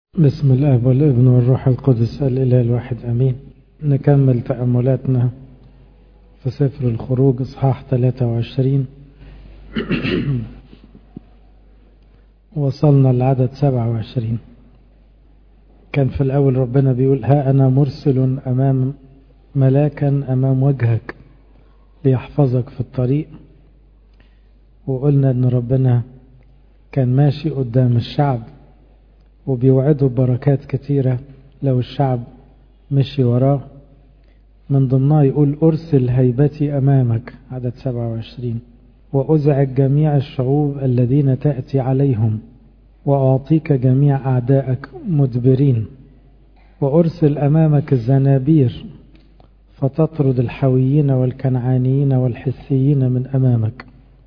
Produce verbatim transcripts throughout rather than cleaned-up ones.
بسم الآب والابن والروح القدس الإله الواحد أمين. نكمل تأملاتنا في سفر الخروج إصحاح ثلاثة وعشرين. وصلنا لعدد سبعة وعشرين. كان في الأول ربنا بيقول: ها أنا مرسل أمام ملاكا أمام وجهك ليحفظك في الطريق. وقلنا أن ربنا كان ماشي قدام الشعب وبيوعده ببركات كتيرة لو الشعب مشي وراه. من ضمنها يقول: أرسل هيبتي أمامك، عدد سبعة وعشرين، وأزعج جميع الشعوب الذين تأتي عليهم، وأعطيك جميع أعدائك مدبرين، وأرسل أمامك الزنابير فتطرد الحويين والكنعانيين والحثيين من أمامك.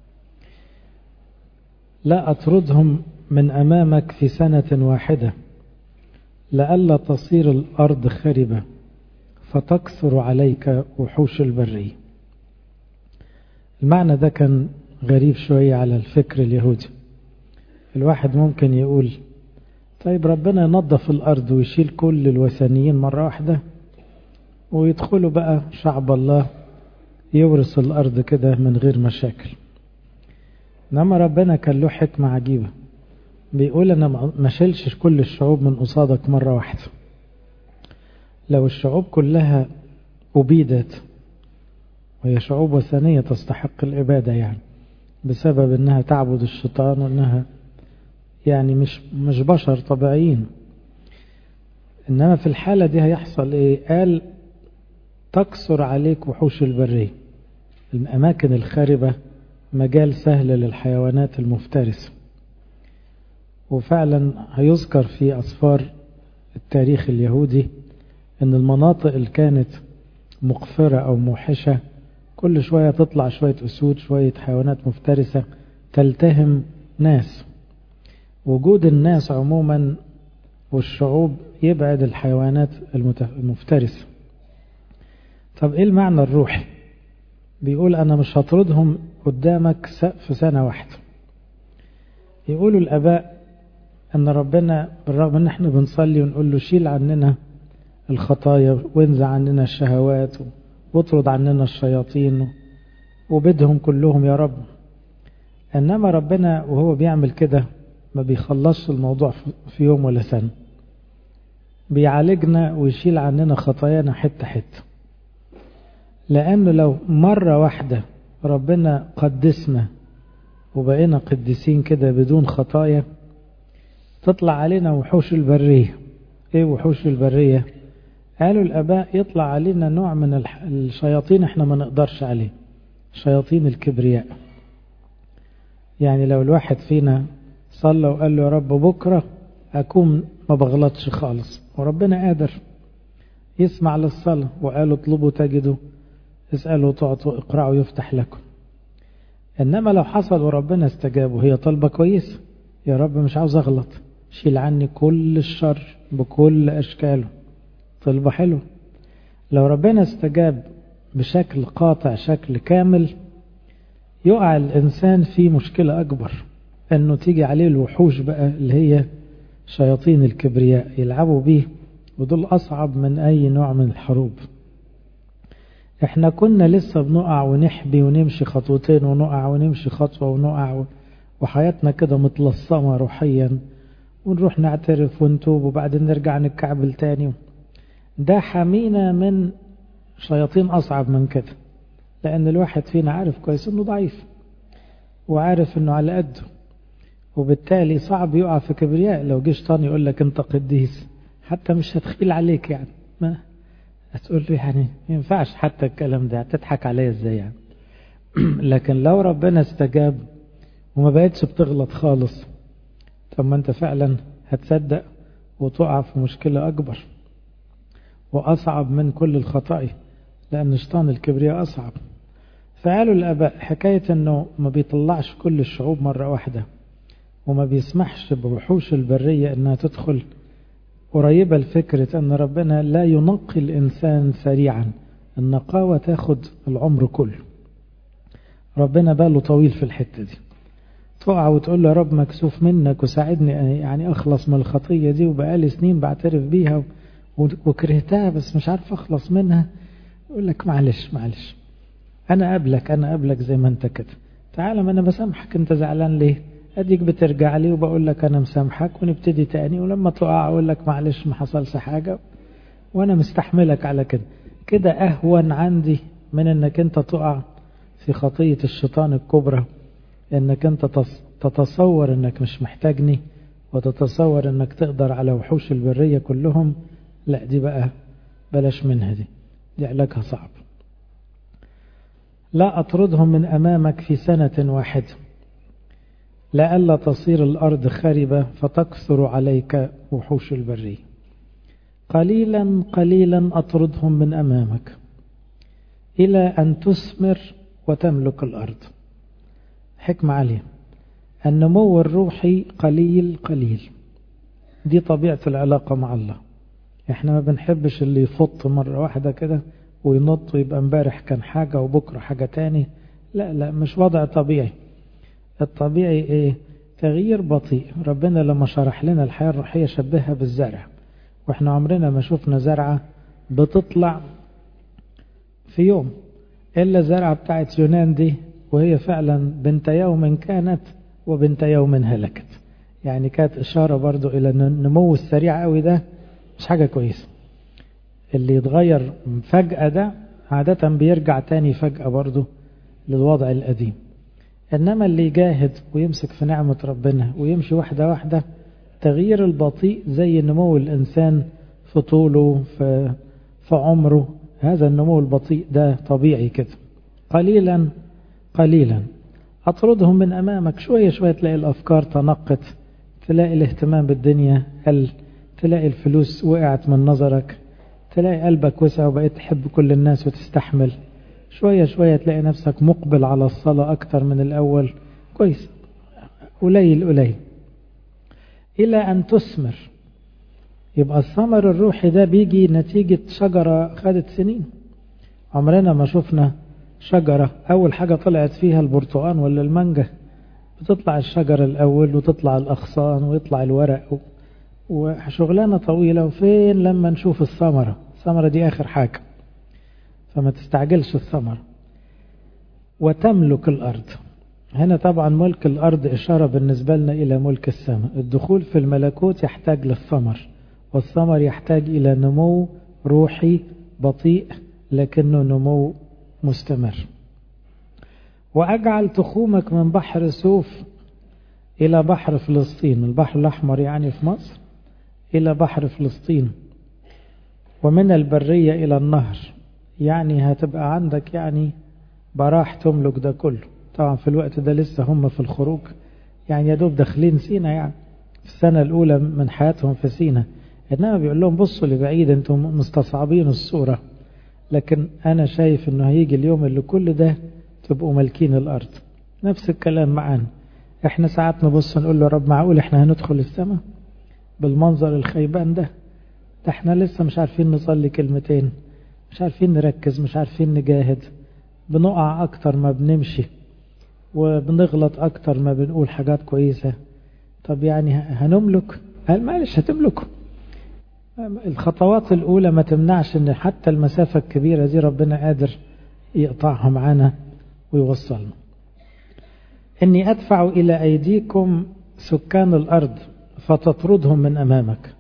لا أطردهم من أمامك في سنة واحدة، لئلا تصير الأرض خربة فتكثر عليك وحوش البرية. المعنى ده كان غريب شوية على الفكر اليهودي. الواحد ممكن يقول: طيب ربنا ينظف الأرض ويشيل كل الوثنيين مرة واحدة ويدخلوا بقى شعب الله يورث الأرض كده من غير مشاكل. إنما ربنا كان له حكمة عجيبة، بيقول: أنا ما شلش كل الشعوب من قصادك مرة واحدة. لو الشعوب كلها أبيدت، وهي شعوب وثنية تستحق الإبادة يعني بسبب أنها تعبد الشيطان، وأنها يعني مش مش بشر طبيعيين، إنما في الحالة دي هيحصل إيه؟ قال: تكثر عليك وحوش البرية. الأماكن الخاربة مجال سهل للحيوانات المفترسة. وفعلا هيذكر في أسفار التاريخ اليهودي أن المناطق اللي كانت مقفرة أو موحشة كل شوية تطلع شوية أسود، شوية حيوانات مفترسة تلتهم ناس. وجود الناس عموما والشعوب يبعد الحيوانات المفترسة. طب إيه المعنى الروحي؟ بيقول: أنا مش هطردهم قدامك في سنة واحدة. يقولوا الآباء أن ربنا بالرغم أن احنا بنصلي ونقول له: شيل عننا الخطايا وانزع عننا الشهوات واطرد عننا الشياطين وبدهم كلهم يا رب، إنما ربنا وهو بيعمل كده ما بيخلصش الموضوع في يوم ولا سنة، بيعالجنا ويشيل عننا خطايانا حتة حتة. لأنه لو مرة واحدة ربنا قدسنا وبقينا قديسين كده بدون خطايا، تطلع علينا وحوش البرية. ايه وحوش البرية؟ قالوا الآباء: يطلع علينا نوع من الشياطين احنا ما نقدرش عليه، شياطين الكبرياء. يعني لو الواحد فينا صلى وقال له: يا رب بكرة أكون ما بغلطش خالص، وربنا قادر يسمع للصلاة، وقالوا: اطلبوا تجدوا، اسألوا تعطوا، اقرأوا يفتح لكم. إنما لو حصل وربنا استجاب وهي طلبة كويسة: يا رب مش عاوز أغلط، شيل عني كل الشر بكل أشكاله، طلبة حلوة. لو ربنا استجاب بشكل قاطع، شكل كامل، يقع الإنسان في مشكلة أكبر، أنه تيجي عليه الوحوش بقى اللي هي شياطين الكبرياء يلعبوا به، ودول أصعب من أي نوع من الحروب. احنا كنا لسه بنقع ونحبي ونمشي خطوتين ونقع ونمشي خطوة ونقع، وحياتنا كده متلصمة روحيا، ونروح نعترف ونتوب وبعدين نرجع نتكعبل تاني. ده حمينا من شياطين أصعب من كده، لأن الواحد فينا عارف كويس أنه ضعيف وعارف أنه على قده، وبالتالي صعب يقع في كبرياء. لو جيش طاني يقول لك أنت قديس، حتى مش هتخيل عليك، يعني ما هتقول له يعني ينفعش حتى الكلام ده، هتضحك عليه ازاي يعني. لكن لو ربنا استجاب وما بقتش بتغلط خالص، طب ما انت فعلا هتصدق وتقع في مشكلة أكبر وأصعب من كل الخطايا، لأن شيطان الكبرياء أصعب. فقالوا الآباء حكاية أنه ما بيطلعش كل الشعوب مرة واحدة، وما بيسمحش بوحوش البرية أنها تدخل، قريبة الفكرة أن ربنا لا ينقي الإنسان سريعا، النقاوة تاخد العمر كله. ربنا باله طويل في الحتة دي، تقع وتقول له يا رب مكسوف منك وساعدني يعني أخلص من الخطية دي، وبقالي سنين بعترف بيها وكرهتها بس مش عارف أخلص منها. يقول لك معلش معلش أنا قبلك أنا قبلك زي ما أنت كده، تعالى ما أنا بسامحك، أنت زعلان ليه؟ أديك بترجع لي وبقول لك أنا مسامحك ونبتدي تاني، ولما تقع أقول لك معلش ما حصلش حاجة وأنا مستحملك على كده. كده أهون عندي من أنك أنت تقع في خطية الشيطان الكبرى، أنك أنت تتصور أنك مش محتاجني وتتصور أنك تقدر على وحوش البرية كلهم. لا دي بقى بلاش منها، دي دي علاجها صعب. لا أطردهم من أمامك في سنة واحدة لئلا تصير الأرض خربة فتكثر عليك وحوش البرية. قليلا قليلا أطردهم من أمامك إلى أن تثمر وتملك الأرض. حكمة عالية. النمو الروحي قليل قليل، دي طبيعة العلاقة مع الله. احنا ما بنحبش اللي يفط مرة واحدة كده وينط ويبقى امبارح كان حاجة وبكرة حاجة تاني. لا لا مش وضع طبيعي. الطبيعي ايه؟ تغيير بطيء. ربنا لما شرح لنا الحياة الروحية شبهها بالزرع، واحنا عمرنا ما شفنا زرعة بتطلع في يوم إلا زرعة بتاعت يونان دي، وهي فعلا بنت يوم كانت وبنت يوم هلكت. يعني كانت إشارة برضو إلى النمو السريع قوي ده مش حاجة كويسة. اللي يتغير فجأة ده عادة بيرجع تاني فجأة برضو للوضع القديم. إنما اللي يجاهد ويمسك في نعمة ربنا ويمشي واحدة واحدة، تغيير البطيء زي نمو الإنسان في طوله في, في عمره. هذا النمو البطيء ده طبيعي كده. قليلا قليلا أطردهم من أمامك. شوية شوية تلاقي الأفكار تنقت، تلاقي الاهتمام بالدنيا قل، تلاقي الفلوس وقعت من نظرك، تلاقي قلبك وسع وبقيت تحب كل الناس وتستحمل. شوية شوية تلاقي نفسك مقبل على الصلاة أكتر من الأول. كويس. قليل قليل إلى أن تثمر. يبقى الثمر الروحي ده بيجي نتيجة شجرة خدت سنين. عمرنا ما شفنا شجرة أول حاجة طلعت فيها البرتقان ولا المانجا. بتطلع الشجرة الأول وتطلع الأغصان ويطلع الورق وشغلانة طويلة، وفين لما نشوف الثمرة؟ الثمرة دي آخر حاجة، فما تستعجلش الثمرة. وتملك الأرض. هنا طبعا ملك الأرض إشارة بالنسبة لنا إلى ملك السماء. الدخول في الملكوت يحتاج للثمر، والثمر يحتاج إلى نمو روحي بطيء لكنه نمو مستمر. وأجعل تخومك من بحر سوف إلى بحر فلسطين، البحر الأحمر يعني في مصر، إلى بحر فلسطين. ومن البرية إلى النهر، يعني هتبقى عندك يعني براح تملك ده كله. طبعا في الوقت ده لسه هم في الخروج، يعني يدوب داخلين سينا، يعني في السنة الأولى من حياتهم في سينا. إنما بيقول لهم بصوا لبعيد، أنتم مستصعبين الصورة، لكن أنا شايف أنه هيجي اليوم اللي كل ده تبقوا ملكين الأرض. نفس الكلام معانا. احنا ساعات نبص نقول له رب معقول احنا هندخل السماء بالمنظر الخيبان ده؟ ده احنا لسه مش عارفين نصلي كلمتين، مش عارفين نركز، مش عارفين نجاهد، بنقع أكتر ما بنمشي، وبنغلط أكتر ما بنقول حاجات كويسة. طب يعني هنملك؟ هل معلش هتملكوا؟ الخطوات الأولى ما تمنعش أن حتى المسافة الكبيرة دي ربنا قادر يقطعها معانا ويوصلنا. إني أدفع إلى أيديكم سكان الأرض فتطردهم من أمامك.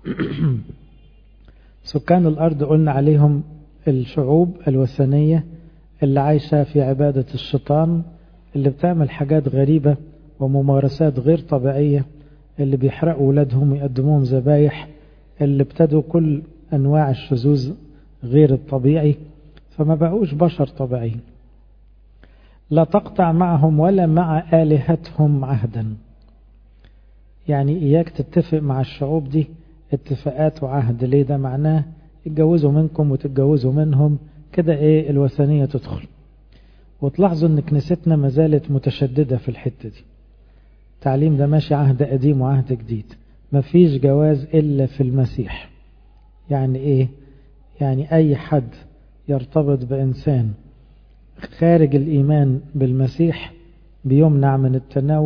سكان الأرض قلنا عليهم الشعوب الوثنية اللي عايشة في عبادة الشيطان، اللي بتعمل حاجات غريبة وممارسات غير طبيعية، اللي بيحرقوا ولادهم ويقدموهم ذبايح، اللي ابتدوا كل أنواع الشذوذ غير الطبيعي، فما بقوش بشر طبيعيين. لا تقطع معهم ولا مع آلهتهم عهدا. يعني إياك تتفق مع الشعوب دي اتفاقات وعهد. ليه؟ ده معناه يتجوزوا منكم وتتجوزوا منهم كده، ايه الوثنية تدخل. وتلاحظوا ان كنيستنا ما زالت متشددة في الحتة دي. التعليم ده ماشي عهد قديم وعهد جديد. ما فيش جواز إلا في المسيح. يعني ايه؟ يعني اي حد يرتبط بإنسان خارج الإيمان بالمسيح بيمنع من التناول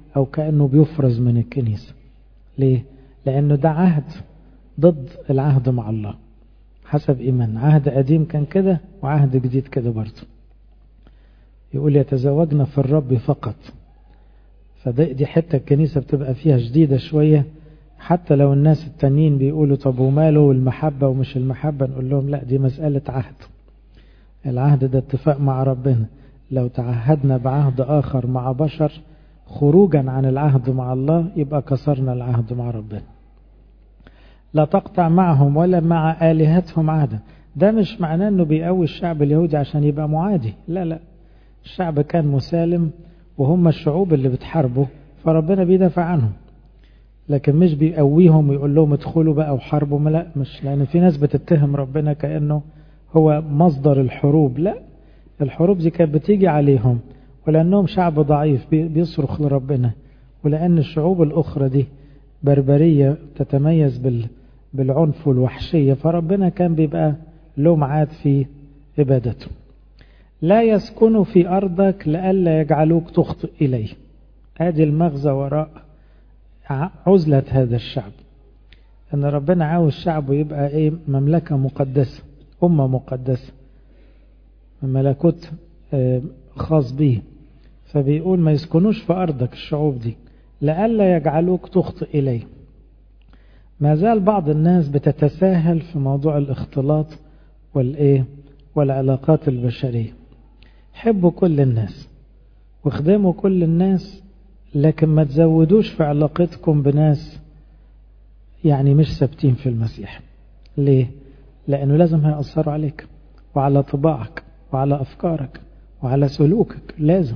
أو كأنه بيفرز من الكنيسة. ليه؟ لأنه ده عهد ضد العهد مع الله حسب إيمان. عهد قديم كان كده وعهد جديد كده برضه. يقول يتزوجنا في الرب فقط. فدي حتة الكنيسة بتبقى فيها شديدة شوية، حتى لو الناس التانيين بيقولوا طب وماله والمحبة ومش المحبة، نقول لهم لا، دي مسألة عهد. العهد ده اتفاق مع ربنا. لو تعهدنا بعهد آخر مع بشر خروجا عن العهد مع الله يبقى كسرنا العهد مع ربنا. لا تقطع معهم ولا مع آلهتهم عهدا. ده مش معناه انه بيقوي الشعب اليهودي عشان يبقى معادي، لا لا، الشعب كان مسالم وهم الشعوب اللي بتحاربه، فربنا بيدافع عنهم، لكن مش بيقويهم ويقول لهم ادخلوا بقى وحاربوا. لا، مش، لأن في ناس بتتهم ربنا كأنه هو مصدر الحروب. لا، الحروب دي كانت بتيجي عليهم ولأنهم شعب ضعيف بيصرخ لربنا، ولأن الشعوب الأخرى دي بربرية تتميز بالعنف والوحشية، فربنا كان بيبقى له معاد في عبادته. لا يسكنوا في أرضك لئلا يجعلوك تخطئ إليه. هذه المغزى وراء عزلة هذا الشعب، أن ربنا عاوز شعبه يبقى إيه؟ مملكة مقدسة، أمة مقدسة، ملكوت خاص به. فبيقول ما يسكنوش في أرضك الشعوب دي لئلا يجعلوك تخطئ إليه. ما زال بعض الناس بتتساهل في موضوع الاختلاط والإيه والعلاقات البشرية. حبوا كل الناس واخدموا كل الناس، لكن ما تزودوش في علاقتكم بناس يعني مش ثابتين في المسيح. ليه؟ لأنه لازم هيأثروا عليك وعلى طباعك وعلى أفكارك وعلى سلوكك، لازم.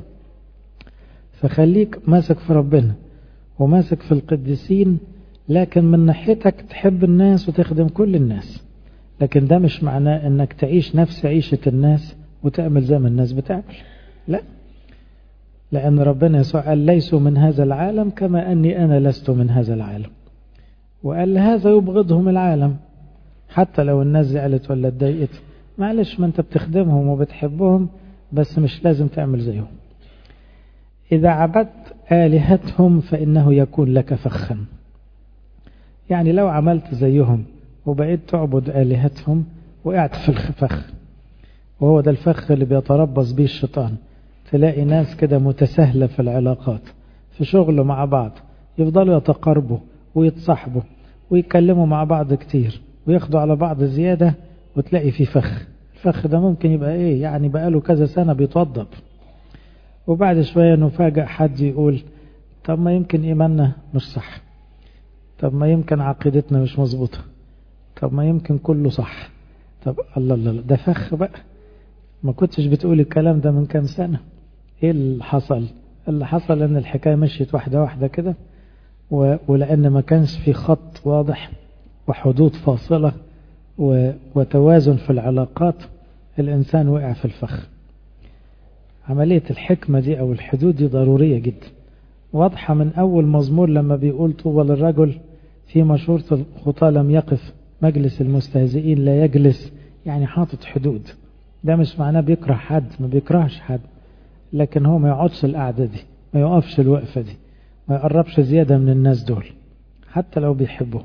فخليك ماسك في ربنا وماسك في القديسين، لكن من ناحيتك تحب الناس وتخدم كل الناس. لكن ده مش معناه انك تعيش نفس عيشة الناس وتعمل زي ما الناس بتعمل، لا، لأن ربنا يسوع قال ليسوا من هذا العالم كما أني أنا لست من هذا العالم، وقال هذا يبغضهم العالم. حتى لو الناس زعلت ولا اتضايقت، معلش، ما انت بتخدمهم وبتحبهم، بس مش لازم تعمل زيهم. إذا عبدت آلهتهم فإنه يكون لك فخا. يعني لو عملت زيهم وبقيت تعبد آلهتهم وقعت في الفخ، وهو ده الفخ اللي بيتربص به الشيطان. تلاقي ناس كده متساهلة في العلاقات، في شغل مع بعض، يفضلوا يتقاربوا ويتصاحبوا ويتكلموا مع بعض كتير وياخدوا على بعض زيادة، وتلاقي في فخ. الفخ ده ممكن يبقى ايه؟ يعني بقاله كذا سنة بيتوضب، وبعد شوية نفاجأ حد يقول طب ما يمكن إيماننا مش صح، طب ما يمكن عقيدتنا مش مظبوطة، طب ما يمكن كله صح. طب الله الله، ده فخ بقى، ما كنتش بتقول الكلام ده من كام سنة. ايه اللي حصل؟ اللي حصل ان الحكاية مشيت واحدة واحدة كده، ولأن ما كانش في خط واضح وحدود فاصلة وتوازن في العلاقات، الإنسان وقع في الفخ. عملية الحكمة دي أو الحدود دي ضرورية جدا، واضحة من أول مزمور لما بيقول طوبى للرجل في مشورة الخطاة لم يقف، مجلس المستهزئين لا يجلس. يعني حاطط حدود. ده مش معناه بيكره حد، ما بيكرهش حد، لكن هو ما يقعدش القعدة دي، ما يقفش الوقفة دي، ما يقربش زيادة من الناس دول حتى لو بيحبوه.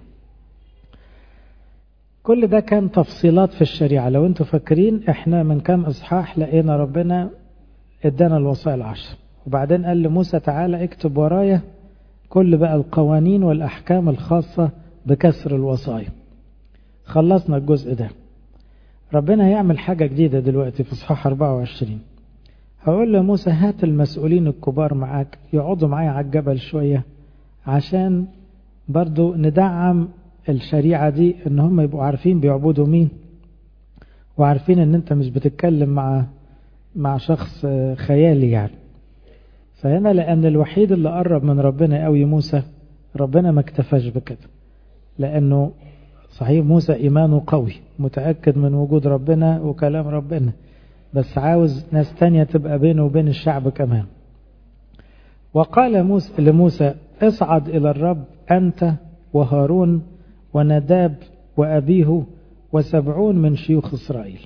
كل ده كان تفصيلات في الشريعة. لو انتوا فاكرين احنا من كام اصحاح لقينا ربنا ادانا الوصايا العشر، وبعدين قال لموسى تعالى اكتب ورايا كل بقى القوانين والأحكام الخاصة بكسر الوصايا. خلصنا الجزء ده. ربنا هيعمل حاجة جديدة دلوقتي في اصحاح أربعة وعشرين. هقول لموسى هات المسؤولين الكبار معاك يقعدوا معايا على الجبل شوية، عشان برضو ندعم الشريعة دي، ان هم يبقوا عارفين بيعبدوا مين، وعارفين ان انت مش بتتكلم مع مع شخص خيالي يعني. فهنا لأن الوحيد اللي قرب من ربنا قوي موسى، ربنا ما اكتفاش بكده، لأنه صحيح موسى إيمانه قوي متأكد من وجود ربنا وكلام ربنا، بس عاوز ناس تانية تبقى بينه وبين الشعب كمان. وقال موسى لموسى اصعد إلى الرب أنت وهارون ونداب وأبيه وسبعون من شيوخ إسرائيل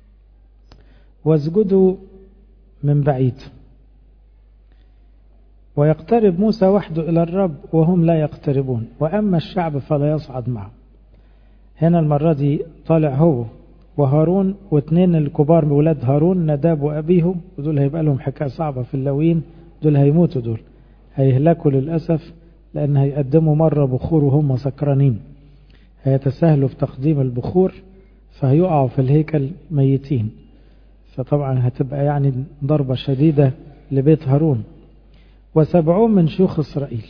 واسجدوا من بعيد ويقترب موسى وحده إلى الرب وهم لا يقتربون، وأما الشعب فلا يصعد معه. هنا المرة دي طالع هو وهارون واثنين الكبار بولاد هارون، نداب وأبيه، ودول هيبقى لهم حكاية صعبة في اللوين، دول هيموتوا، دول هيهلكوا للأسف، لأن هيقدموا مرة بخور وهم سكرانين، هيتساهلوا في تقديم البخور فهيقعوا في الهيكل ميتين. فطبعا هتبقى يعني ضربة شديدة لبيت هارون. وسبعون من شيوخ إسرائيل،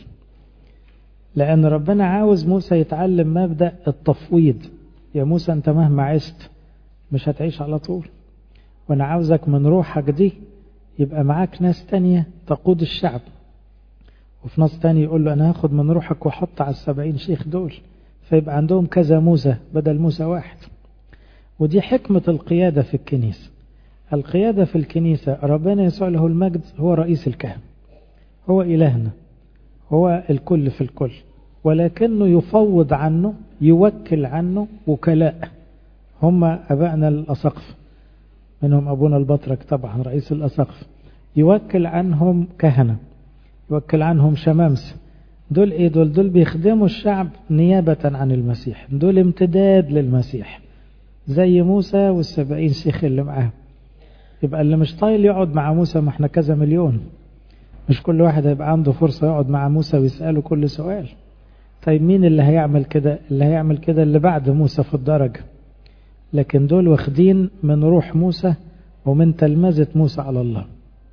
لأن ربنا عاوز موسى يتعلم مبدأ التفويض. يا موسى أنت مهما عشت مش هتعيش على طول، وأنا عاوزك من روحك دي يبقى معاك ناس تانية تقود الشعب. وفي ناس تاني يقول له أنا هاخد من روحك وحط على السبعين شيخ دول، فيبقى عندهم كذا موسى بدل موسى واحد. ودي حكمة القيادة في الكنيسة. القيادة في الكنيسة ربنا يسوع له المجد هو رئيس الكهنة، هو إلهنا، هو الكل في الكل، ولكنه يفوض عنه، يوكل عنه وكلاء، هم أبائنا الأساقفة، منهم أبونا البطرك طبعا رئيس الأساقفة، يوكل عنهم كهنة، يوكل عنهم شمامسة. دول إيه؟ دول دول بيخدموا الشعب نيابة عن المسيح، دول امتداد للمسيح زي موسى والسبعين شيخ اللي معاه. يبقى اللي مش طايل يقعد مع موسى، ما احنا كذا مليون، مش كل واحد هيبقى عنده فرصة يقعد مع موسى ويسأله كل سؤال. طيب مين اللي هيعمل كده؟ اللي هيعمل كده اللي بعد موسى في الدرجة، لكن دول واخدين من روح موسى ومن تلمذة موسى على الله.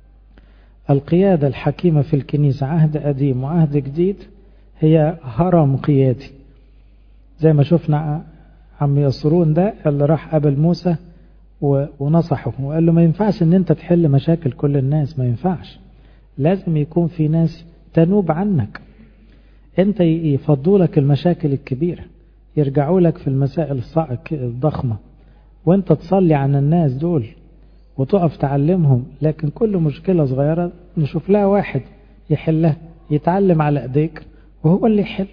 القيادة الحكيمة في الكنيسة عهد قديم وعهد جديد هي هرم قيادي، زي ما شفنا عم يسرون ده اللي راح قابل موسى ونصحه وقال له ما ينفعش ان انت تحل مشاكل كل الناس، ما ينفعش، لازم يكون في ناس تنوب عنك، انت يفضوا لك المشاكل الكبيرة، يرجعوا لك في المسائل الضخمة، وانت تصلي عن الناس دول وتقف تعلمهم. لكن كل مشكلة صغيرة نشوف لها واحد يحلها، يتعلم على ايديك وهو اللي يحل.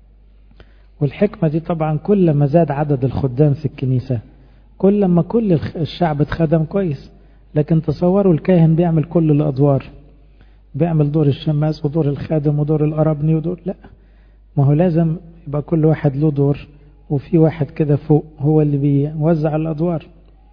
والحكمة دي طبعا كل ما زاد عدد الخدام في الكنيسة كل ما كل الشعب اتخدم كويس. لكن تصوروا الكاهن بيعمل كل الأدوار، بيعمل دور الشماس ودور الخادم ودور القربني ودور، لا، ما هو لازم يبقى كل واحد له دور، وفي واحد كده فوق هو اللي بيوزع الأدوار.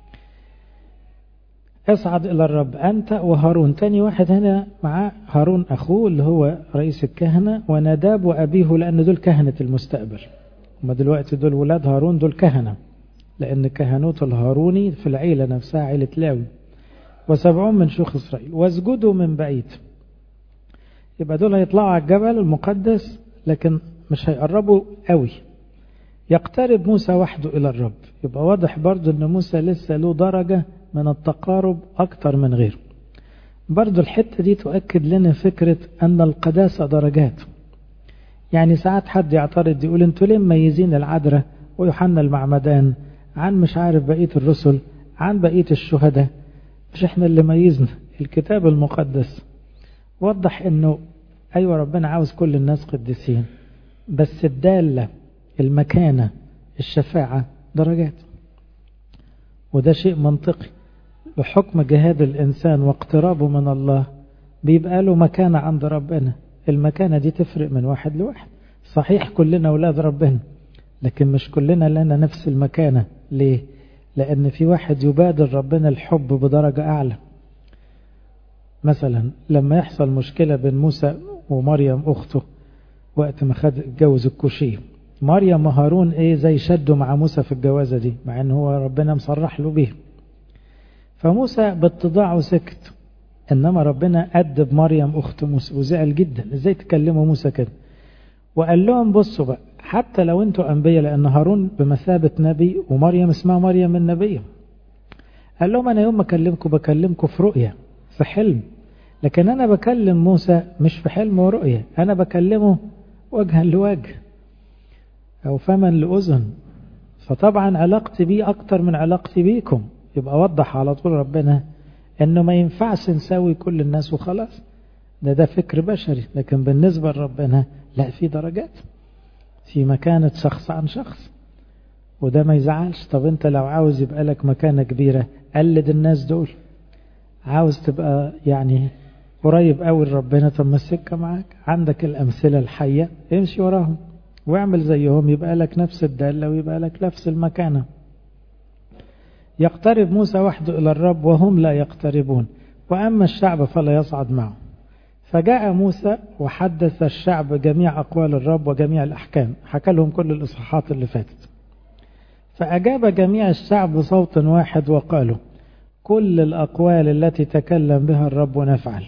اصعد إلى الرب أنت وهارون، تاني واحد هنا مع هارون أخوه اللي هو رئيس الكهنة، ونداب وأبيه، لأن دول كهنة المستقبل، هما دلوقتي دول ولاد هارون، دول كهنة، لأن كهنوت الهاروني في العيلة نفسها عيلة لاوي. وسبعون من شيوخ إسرائيل واسجدوا من بعيد. يبقى دول هيطلعوا على الجبل المقدس لكن مش هيقربوا قوي. يقترب موسى وحده إلى الرب. يبقى واضح برضو أن موسى لسه له درجة من التقارب أكتر من غيره. برضو الحتة دي تؤكد لنا فكرة أن القداسة درجات. يعني ساعات حد يعترض يقول انتوا ليه مميزين العذراء ويوحنا المعمدان عن مش عارف بقية الرسل عن بقية الشهداء؟ مش احنا اللي ميزنا، الكتاب المقدس وضح انه ايوه ربنا عاوز كل الناس قديسين، بس الدالة المكانة الشفاعة درجات، وده شيء منطقي. بحكم جهاد الإنسان واقترابه من الله بيبقى له مكانة عند ربنا. المكانة دي تفرق من واحد لواحد. صحيح كلنا أولاد ربنا، لكن مش كلنا لنا نفس المكانة. ليه؟ لأن في واحد يبادر ربنا الحب بدرجة أعلى. مثلا لما يحصل مشكلة بين موسى ومريم أخته وقت ما خد اتجوز الكوشي، مريم وهارون ايه زي شدوا مع موسى في الجوازة دي، مع ان هو ربنا مصرح له بيه. فموسى باتضاعه سكت، انما ربنا أدب مريم اخت موسى وزعل جدا، ازاي تكلموا موسى كده؟ وقال لهم بصوا بقى، حتى لو انتوا انبياء، لان هارون بمثابة نبي ومريم اسمها مريم النبية، قال لهم انا يوم ما اكلمكم بكلمكم في رؤية في حلم، لكن انا بكلم موسى مش في حلم ورؤية، انا بكلمه وجها لوجه أو فما لأذن. فطبعا علاقتي بيه أكتر من علاقتي بيكم. يبقى وضح على طول ربنا أنه ما ينفعش نساوي كل الناس وخلاص، ده ده فكر بشري، لكن بالنسبة لربنا لا، في درجات، في مكانة شخص عن شخص، وده ما يزعلش. طب أنت لو عاوز يبقى لك مكانة كبيرة قلد الناس دول، عاوز تبقى يعني قريب قوي لربنا، طب ما السكة معاك، عندك الأمثلة الحية امشي وراهم واعمل زيهم، يبقى لك نفس الدالة ويبقى لك نفس المكانة. يقترب موسى وحده إلى الرب وهم لا يقتربون، وأما الشعب فلا يصعد معه. فجاء موسى وحدث الشعب جميع أقوال الرب وجميع الأحكام، حكى لهم كل الإصحاحات اللي فاتت. فأجاب جميع الشعب بصوت واحد وقالوا كل الأقوال التي تكلم بها الرب نفعل.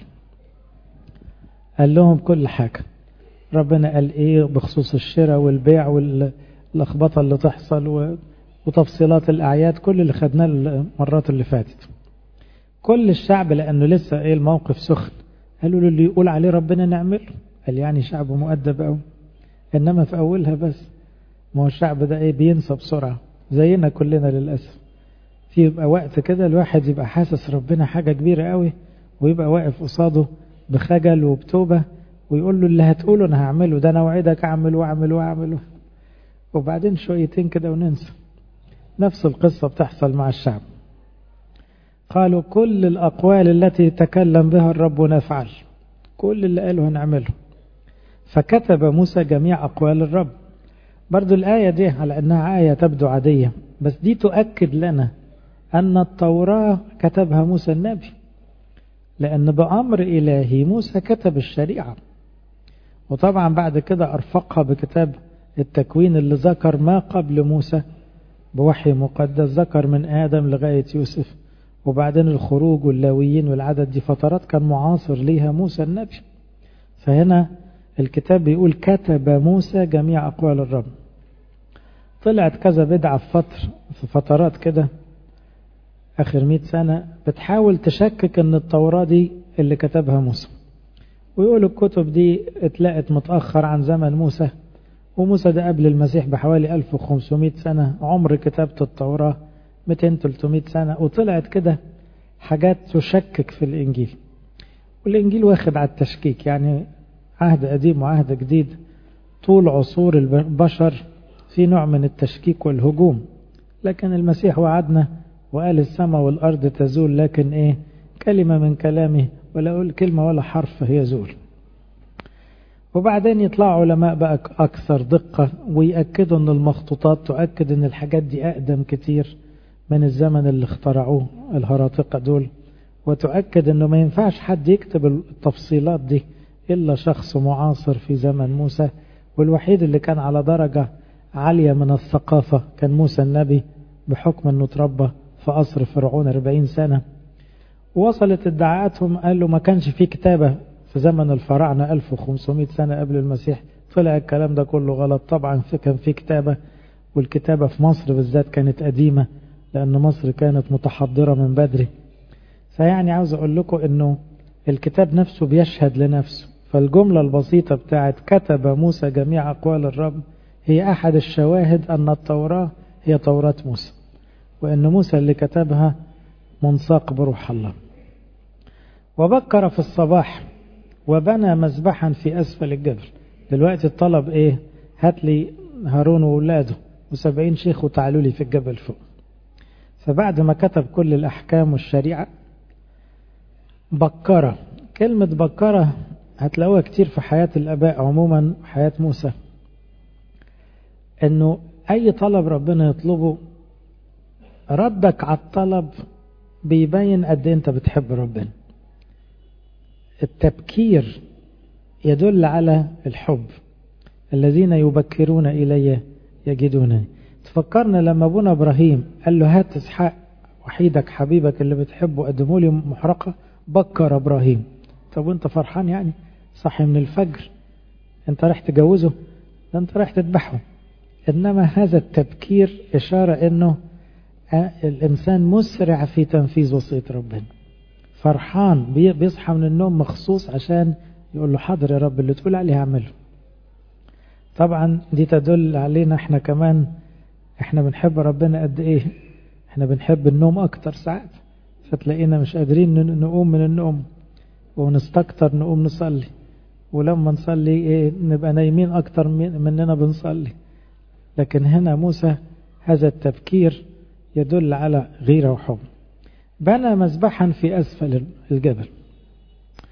قال لهم كل حاجة ربنا قال إيه بخصوص الشراء والبيع واللخبطة اللي تحصل وتفصيلات الأعياد، كل اللي خدناه المرات اللي فاتت. كل الشعب لأنه لسه إيه الموقف سخن، قالوا له اللي يقول عليه ربنا نعمله. قال يعني شعب مؤدب أوي، إنما في أولها بس. ما هو الشعب ده إيه بينسى بسرعة زينا كلنا للأسف. في يبقى وقت كده الواحد يبقى حاسس ربنا حاجة كبيرة قوي، ويبقى واقف قصاده بخجل وبتوبة ويقول له اللي هتقوله أنا هعمله، ده أنا وعدك أعمل وأعمل وأعمل، وبعدين شويتين كده وننسى. نفس القصة بتحصل مع الشعب. قالوا كل الأقوال التي تكلم بها الرب نفعل، كل اللي قاله هنعمله. فكتب موسى جميع أقوال الرب. برضو الآية دي على أنها آية تبدو عادية، بس دي تؤكد لنا أن التوراة كتبها موسى النبي، لأن بأمر إلهي موسى كتب الشريعة، وطبعا بعد كده أرفقها بكتاب التكوين اللي ذكر ما قبل موسى بوحي مقدس، ذكر من آدم لغاية يوسف، وبعدين الخروج واللاويين والعدد، دي فترات كان معاصر ليها موسى النبي. فهنا الكتاب بيقول كتب موسى جميع أقوال الرب. طلعت كذا بدعة في فتر في فترات كده آخر مئة سنة بتحاول تشكك أن التوراة دي اللي كتبها موسى، ويقولوا الكتب دي اتلقت متأخر عن زمن موسى، وموسى ده قبل المسيح بحوالي ألف وخمسمائة سنة، عمر كتابة التوراة مئتين ثلاثمائة سنة. وطلعت كده حاجات تشكك في الإنجيل، والإنجيل واخد على التشكيك، يعني عهد قديم وعهد جديد طول عصور البشر في نوع من التشكيك والهجوم. لكن المسيح وعدنا وقال السماء والأرض تزول، لكن إيه كلمة من كلامه ولا أقول كلمة ولا حرف هي زول. وبعدين يطلع علماء بقى أكثر دقة ويأكدوا أن المخطوطات تؤكد أن الحاجات دي أقدم كتير من الزمن اللي اخترعوه الهراطقة دول، وتؤكد أنه ما ينفعش حد يكتب التفصيلات دي إلا شخص معاصر في زمن موسى، والوحيد اللي كان على درجة عالية من الثقافة كان موسى النبي، بحكم أنه تربى في قصر فرعون أربعين سنة. وصلت ادعاءاتهم قالوا ما كانش فيه كتابة في زمن الفراعنة ألف وخمسمائة سنة قبل المسيح. طلع الكلام ده كله غلط. طبعا كان فيه كتابة، والكتابة في مصر بالذات كانت قديمة لأن مصر كانت متحضرة من بدري. فيعني عاوز أقول لكم أنه الكتاب نفسه بيشهد لنفسه. فالجملة البسيطة بتاعت كتب موسى جميع أقوال الرب هي أحد الشواهد أن التوراة هي توراة موسى، وأن موسى اللي كتبها منساق بروح الله. وبكر في الصباح وبنى مذبحا في أسفل الجبل. دلوقتي الطلب إيه؟ هات لي هارون وولاده وسبعين شيخ وتعالوا لي في الجبل فوق. فبعد ما كتب كل الأحكام والشريعة بكرة. كلمة بكرة هتلاقوها كتير في حياة الآباء عموما، حياة موسى، أنه أي طلب ربنا يطلبه ردك على الطلب بيبين قد إيه أنت بتحب ربنا. التبكير يدل على الحب. الذين يبكرون إلي يجدونني. تفكرنا لما أبونا إبراهيم قال له هات إسحاق وحيدك حبيبك اللي بتحبه قدمه لي محرقة، بكر إبراهيم. طب وانت فرحان يعني؟ صحي من الفجر، انت راح تجوزه؟ ده انت راح تذبحه. إنما هذا التبكير إشارة إنه الإنسان مسرع في تنفيذ وصية ربنا، فرحان بيصحى من النوم مخصوص عشان يقول له حاضر يا رب اللي تقول عليه هعمله. طبعا دي تدل علينا احنا كمان، احنا بنحب ربنا قد ايه. احنا بنحب النوم اكتر ساعات، فتلاقينا مش قادرين نقوم من النوم ونستكتر نقوم نصلي، ولما نصلي ايه نبقى نايمين اكتر مننا بنصلي. لكن هنا موسى هذا التفكير يدل على غيرة وحب. بنى مذبحا في أسفل الجبل.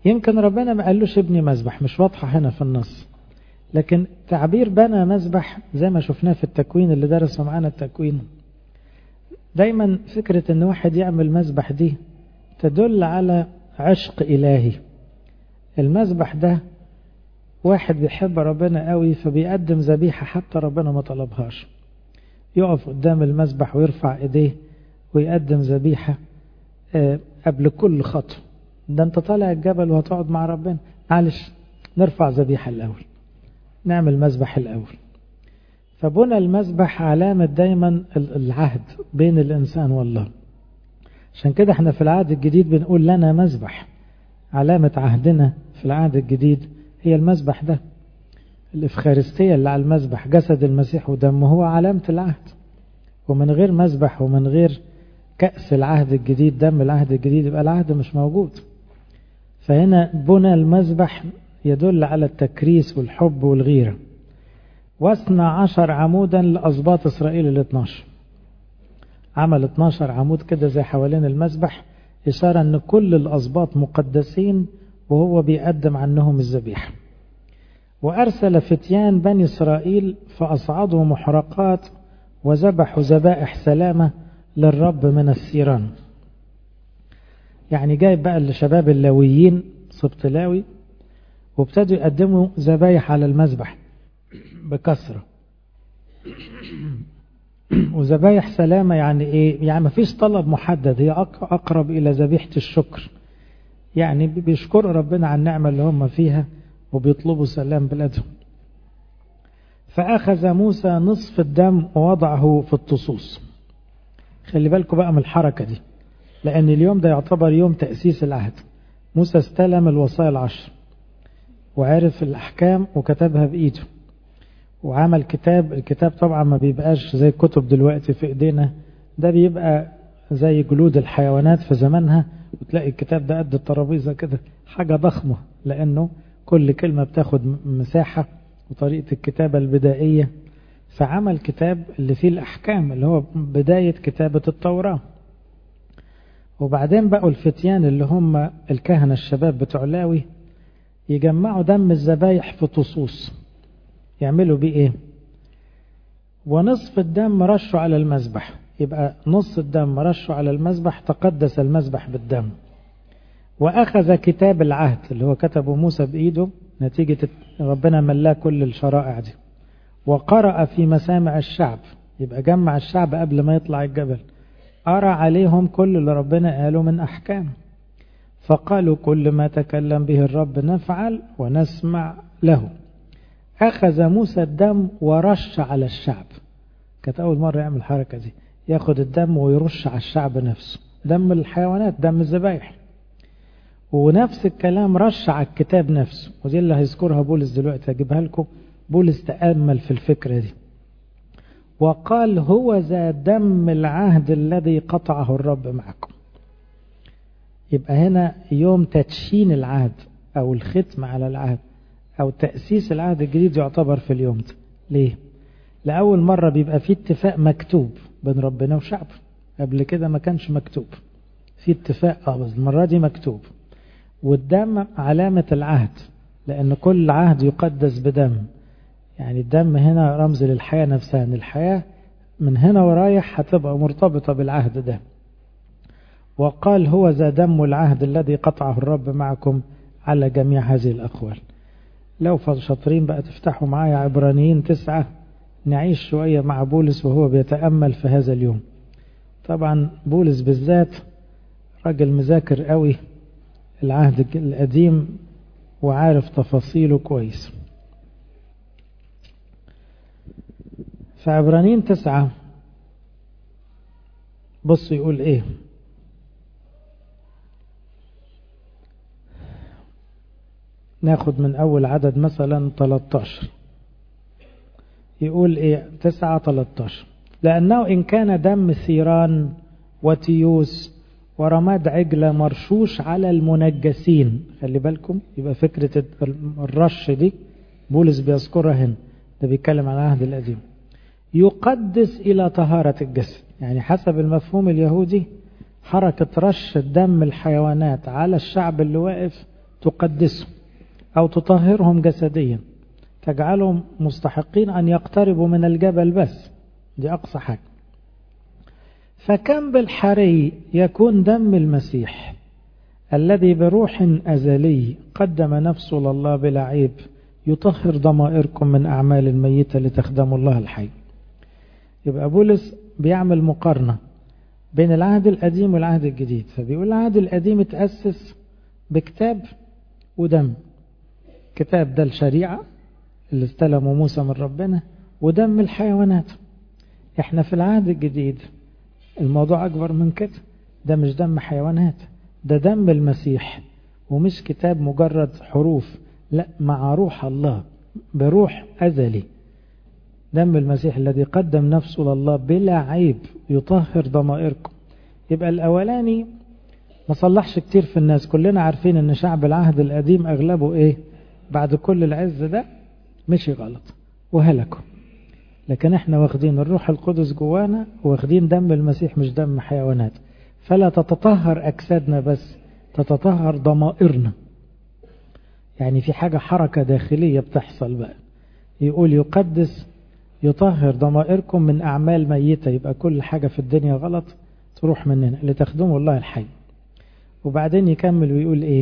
يمكن ربنا ما قالوش ابني مذبح، مش واضحة هنا في النص، لكن تعبير بنى مذبح زي ما شفناه في التكوين اللي درسوا معانا التكوين. دايما فكرة ان واحد يعمل مذبح دي تدل على عشق إلهي. المذبح ده واحد بيحب ربنا قوي فبيقدم ذبيحة حتى ربنا ما طلبهاش، يقف قدام المذبح ويرفع ايديه ويقدم ذبيحة قبل كل خطوة. ده انت طالع الجبل وهتقعد مع ربنا، معلش نرفع ذبيحة الأول، نعمل مذبح الأول. فبنى المذبح علامة دايما العهد بين الإنسان والله. عشان كده احنا في العهد الجديد بنقول لنا مذبح، علامة عهدنا في العهد الجديد هي المذبح ده. الإفخارستية اللي على المذبح جسد المسيح ودمه هو علامة العهد، ومن غير مذبح ومن غير كأس العهد الجديد دم العهد الجديد يبقى العهد مش موجود. فهنا بنى المذبح يدل على التكريس والحب والغيرة. واثنى عشر عمودا لأسباط إسرائيل الاثناشر، عمل اتناشر عمود كده زي حوالين المذبح، إشارة أن كل الأسباط مقدسين وهو بيقدم عنهم الذبيحة. وأرسل فتيان بني إسرائيل فأصعدوا محرقات وذبحوا ذبائح سلامة للرب من السيران. يعني جايب بقى لشباب اللاويين سبط لاوي وابتدوا يقدموا ذبايح على المذبح بكثرة. وذبايح سلامة يعني ايه؟ يعني ما فيش طلب محدد، هي اقرب الى ذبيحة الشكر، يعني بيشكروا ربنا على النعمة اللي هم فيها وبيطلبوا سلام بلادهم. فأخذ موسى نصف الدم ووضعه في الطصوص. خلي بالكم بقى من الحركة دي، لأن اليوم ده يعتبر يوم تأسيس العهد. موسى استلم الوصايا العشر وعرف الأحكام وكتبها بإيده وعمل كتاب. الكتاب طبعا ما بيبقاش زي الكتب دلوقتي في إيدينا، ده بيبقى زي جلود الحيوانات في زمانها، وتلاقي الكتاب ده قد الترابيزة كده، حاجة ضخمة، لأنه كل كلمة بتاخد مساحة وطريقة الكتابة البدائية. فعمل كتاب اللي فيه الأحكام اللي هو بداية كتابة التوراة. وبعدين بقوا الفتيان اللي هم الكهنة الشباب بتوع لاوي يجمعوا دم الذبايح في طصوص. يعملوا بيه ايه؟ ونصف الدم رشوا على المذبح، يبقى نص الدم رشوا على المذبح، تقدس المذبح بالدم. وأخذ كتاب العهد اللي هو كتبه موسى بإيده نتيجة ربنا ملاه كل الشرائع دي، وقرأ في مسامع الشعب، يبقى جمع الشعب قبل ما يطلع الجبل، قرأ عليهم كل اللي ربنا قاله من أحكام. فقالوا كل ما تكلم به الرب نفعل ونسمع له. أخذ موسى الدم ورش على الشعب. كانت أول مرة يعمل الحركة دي، ياخد الدم ويرش على الشعب نفسه، دم الحيوانات، دم الذبايح. ونفس الكلام رش على الكتاب نفسه، ودي اللي هيذكرها بولس دلوقتي هجيبها لكم. بولس تأمل في الفكرة دي وقال هو ذا دم العهد الذي قطعه الرب معكم. يبقى هنا يوم تدشين العهد أو الختم على العهد أو تأسيس العهد الجديد يعتبر في اليوم ده. ليه؟ لأول مرة بيبقى في اتفاق مكتوب بين ربنا وشعبه، قبل كده ما كانش مكتوب. في اتفاق اه بس المرة دي مكتوب. والدم علامة العهد، لأن كل عهد يقدس بدم. يعني الدم هنا رمز للحياة نفسها، ان الحياة من هنا ورايح هتبقى مرتبطة بالعهد ده. وقال هو ذا دم العهد الذي قطعه الرب معكم على جميع هذه الأقوال. لو شاطرين بقى تفتحوا معايا عبرانيين تسعة، نعيش شوية مع بولس وهو بيتأمل في هذا اليوم. طبعا بولس بالذات راجل مذاكر قوي العهد القديم وعارف تفاصيله كويس. فعبرانيين تسعة بص يقول ايه؟ ناخد من اول عدد مثلا تلتاشر. يقول ايه؟ تسعة تلتاشر. لانه ان كان دم ثيران وتيوس ورماد عجلة مرشوش على المنجسين، خلي بالكم، يبقى فكرة الرش دي بولس بيذكرها هنا، ده بيتكلم عن العهد القديم، يقدس إلى طهارة الجسد. يعني حسب المفهوم اليهودي حركة رش الدم الحيوانات على الشعب اللي واقف تقدسهم أو تطهرهم جسديا، تجعلهم مستحقين أن يقتربوا من الجبل بس، دي أقصى حاجة. فكم بالحري يكون دم المسيح الذي بروح أزلي قدم نفسه لله بلا عيب يطهر ضمائركم من أعمال الميتة لتخدموا الله الحي. يبقى بولس بيعمل مقارنة بين العهد القديم والعهد الجديد، فبيقول العهد القديم اتأسس بكتاب ودم. كتاب ده الشريعة اللي استلموا موسى من ربنا، ودم الحيوانات. احنا في العهد الجديد الموضوع أكبر من كده، ده مش دم حيوانات، ده دم المسيح، ومش كتاب مجرد حروف، لا، مع روح الله بروح أزلي. دم المسيح الذي قدم نفسه لله بلا عيب يطهر ضمائركم. يبقى الأولاني ما صلحش كتير في الناس. كلنا عارفين ان شعب العهد القديم أغلبه ايه بعد كل العز ده مشي غلط وهلكوا، لكن احنا واخدين الروح القدس جوانا، واخدين دم المسيح مش دم حيوانات، فلا تتطهر أجسادنا بس، تتطهر ضمائرنا. يعني في حاجة حركة داخلية بتحصل بقى. يقول يقدس يطهر ضمائركم من أعمال ميتة، يبقى كل حاجة في الدنيا غلط تروح مننا لتخدموا الله الحي. وبعدين يكمل ويقول ايه؟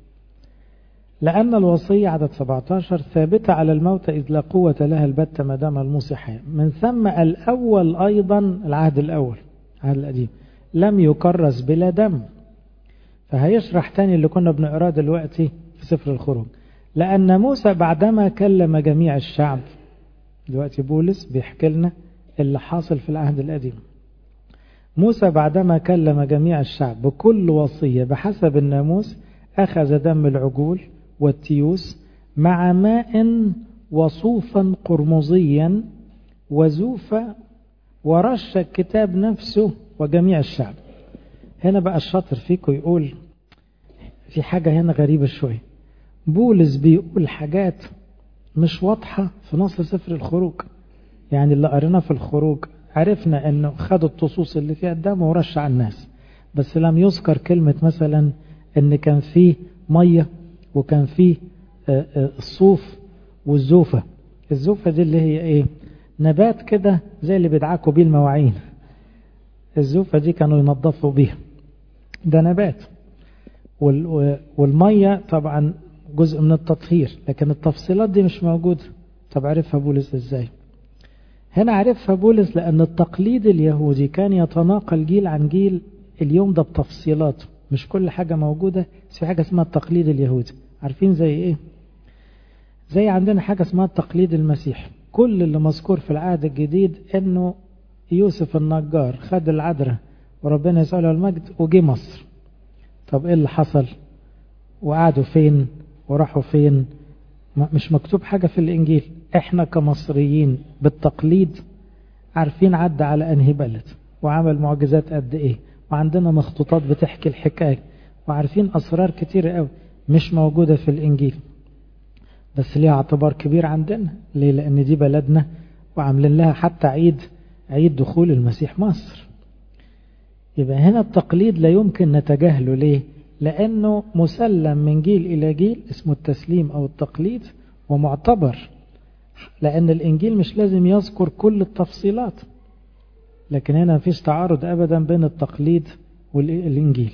لأن الوصية عدد سبعة عشر ثابتة على الموت إذ لا قوة لها البتة ما دام الموصي حيا. من ثم الأول أيضا العهد الأول العهد القديم لم يكرس بلا دم. فهيشرح تاني اللي كنا بنقراه دلوقتي في سفر الخروج. لأن موسى بعدما كلم جميع الشعب، دلوقتي بولس بيحكي لنا اللي حاصل في العهد القديم. موسى بعدما كلم جميع الشعب بكل وصية بحسب الناموس أخذ دم العجول والتيوس مع ماء وصوفا قرمزيا وزوفا ورش الكتاب نفسه وجميع الشعب. هنا بقى الشاطر فيكم يقول في حاجة هنا غريبة شوية. بولس بيقول حاجات مش واضحة في نص سفر الخروج. يعني اللي قرينا في الخروج عرفنا انه خد الطصوص اللي فيها الدم ورش على الناس، بس لم يذكر كلمة مثلا ان كان فيه مية وكان فيه الصوف والزوفة. الزوفة دي اللي هي ايه؟ نبات كده زي اللي بيدعكوا بيه المواعين. الزوفة دي كانوا ينظفوا بيها، ده نبات. والمية طبعا جزء من التطهير، لكن التفصيلات دي مش موجودة. طب عرفها بولس ازاي؟ هنا عرفها بولس لأن التقليد اليهودي كان يتناقل جيل عن جيل اليوم ده بتفصيلاته، مش كل حاجة موجودة، بس في حاجة اسمها التقليد اليهودي. عارفين زي ايه؟ زي عندنا حاجة اسمها التقليد المسيحي. كل اللي مذكور في العهد الجديد انه يوسف النجار خد العذراء وربنا يسأله المجد وجي مصر. طب ايه اللي حصل؟ وقعدوا فين وراحوا فين؟ مش مكتوب حاجة في الإنجيل. احنا كمصريين بالتقليد عارفين عدى على انهي بلد وعمل معجزات قد ايه، وعندنا مخطوطات بتحكي الحكاية، وعارفين أسرار كتيرة قوي مش موجودة في الإنجيل، بس ليها اعتبار كبير عندنا. ليه؟ لأن دي بلدنا وعاملين لها حتى عيد عيد دخول المسيح مصر. يبقى هنا التقليد لا يمكن نتجاهله. ليه؟ لأنه مسلم من جيل إلى جيل، اسمه التسليم أو التقليد، ومعتبر. لأن الإنجيل مش لازم يذكر كل التفصيلات، لكن هنا مفيش تعارض أبدا بين التقليد والإنجيل.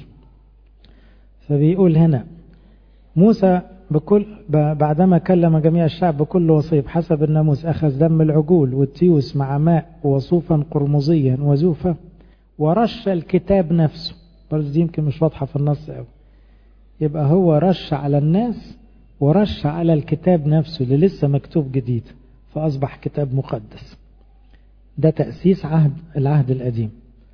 فبيقول هنا موسى بكل بعدما كلم جميع الشعب بكل وصية بحسب الناموس أخذ دم العجول والتيوس مع ماء وصوفا قرمزيا وزوفا ورش الكتاب نفسه. برضه دي يمكن مش واضحة في النص قوي. يبقى هو رش على الناس ورش على الكتاب نفسه اللي لسه مكتوب جديد، فأصبح كتاب مقدس. ده تأسيس عهد العهد القديم.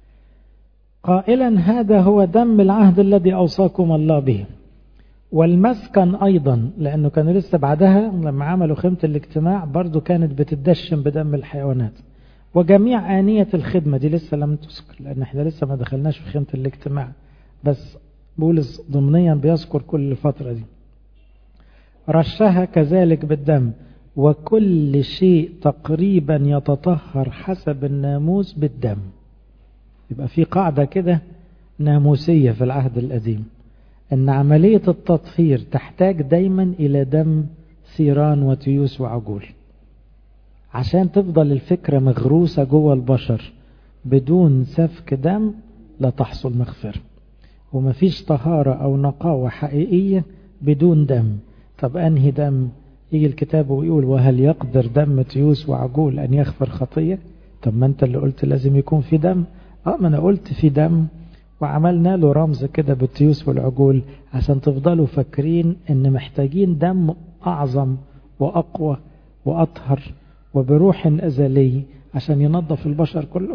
قائلا هذا هو دم العهد الذي أوصاكم الله به. والمسكن أيضا، لأنه كان لسه بعدها لما عملوا خيمة الاجتماع برضو كانت بتدشم بدم الحيوانات. وجميع آنية الخدمة دي لسه لم تذكر، لأن احنا لسه ما دخلناش في خيمة الاجتماع، بس بولس ضمنيا بيذكر كل فترة دي. رشها كذلك بالدم، وكل شيء تقريبا يتطهر حسب الناموس بالدم. يبقى في قاعدة كده ناموسية في العهد القديم، أن عملية التطهير تحتاج دايما إلى دم ثيران وتيوس وعجول، عشان تفضل الفكرة مغروسة جوه البشر. بدون سفك دم لا تحصل مغفرة، ومفيش طهارة أو نقاوة حقيقية بدون دم. طب أنهي دم؟ يجي الكتاب ويقول وهل يقدر دم تيوس وعجول أن يغفر خطية؟ طب ما أنت اللي قلت لازم يكون في دم. اه ما أنا قلت في دم، وعملنا له رمز كده بالتيوس والعجول عشان تفضلوا فاكرين ان محتاجين دم أعظم وأقوى وأطهر وبروح أزلي عشان ينظف البشر كله.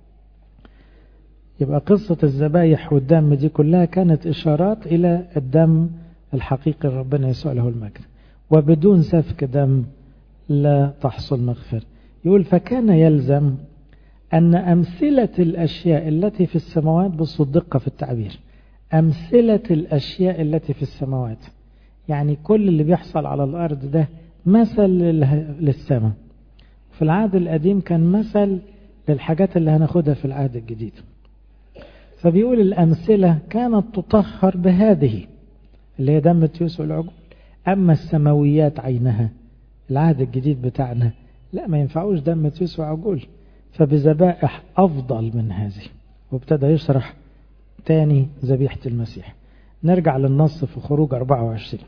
يبقى قصة الذبايح والدم دي كلها كانت إشارات إلى الدم الحقيقي ربنا يسوع له المجد. وبدون سفك دم لا تحصل مغفرة. يقول فكان يلزم أن أمثلة الأشياء التي في السماوات، بصوا الدقة في التعبير، أمثلة الأشياء التي في السماوات، يعني كل اللي بيحصل على الأرض ده مثل للسماء. في العهد القديم كان مثل للحاجات اللي هناخدها في العهد الجديد. فبيقول الأمثلة كانت تطهر بهذه اللي هي دم تيوس والعجول. أما السماويات عينها، العهد الجديد بتاعنا لا، ما ينفعوش دم تيوس وعجول، فبذبائح أفضل من هذه. وابتدى يشرح تاني ذبيحة المسيح. نرجع للنص في خروج أربعة وعشرين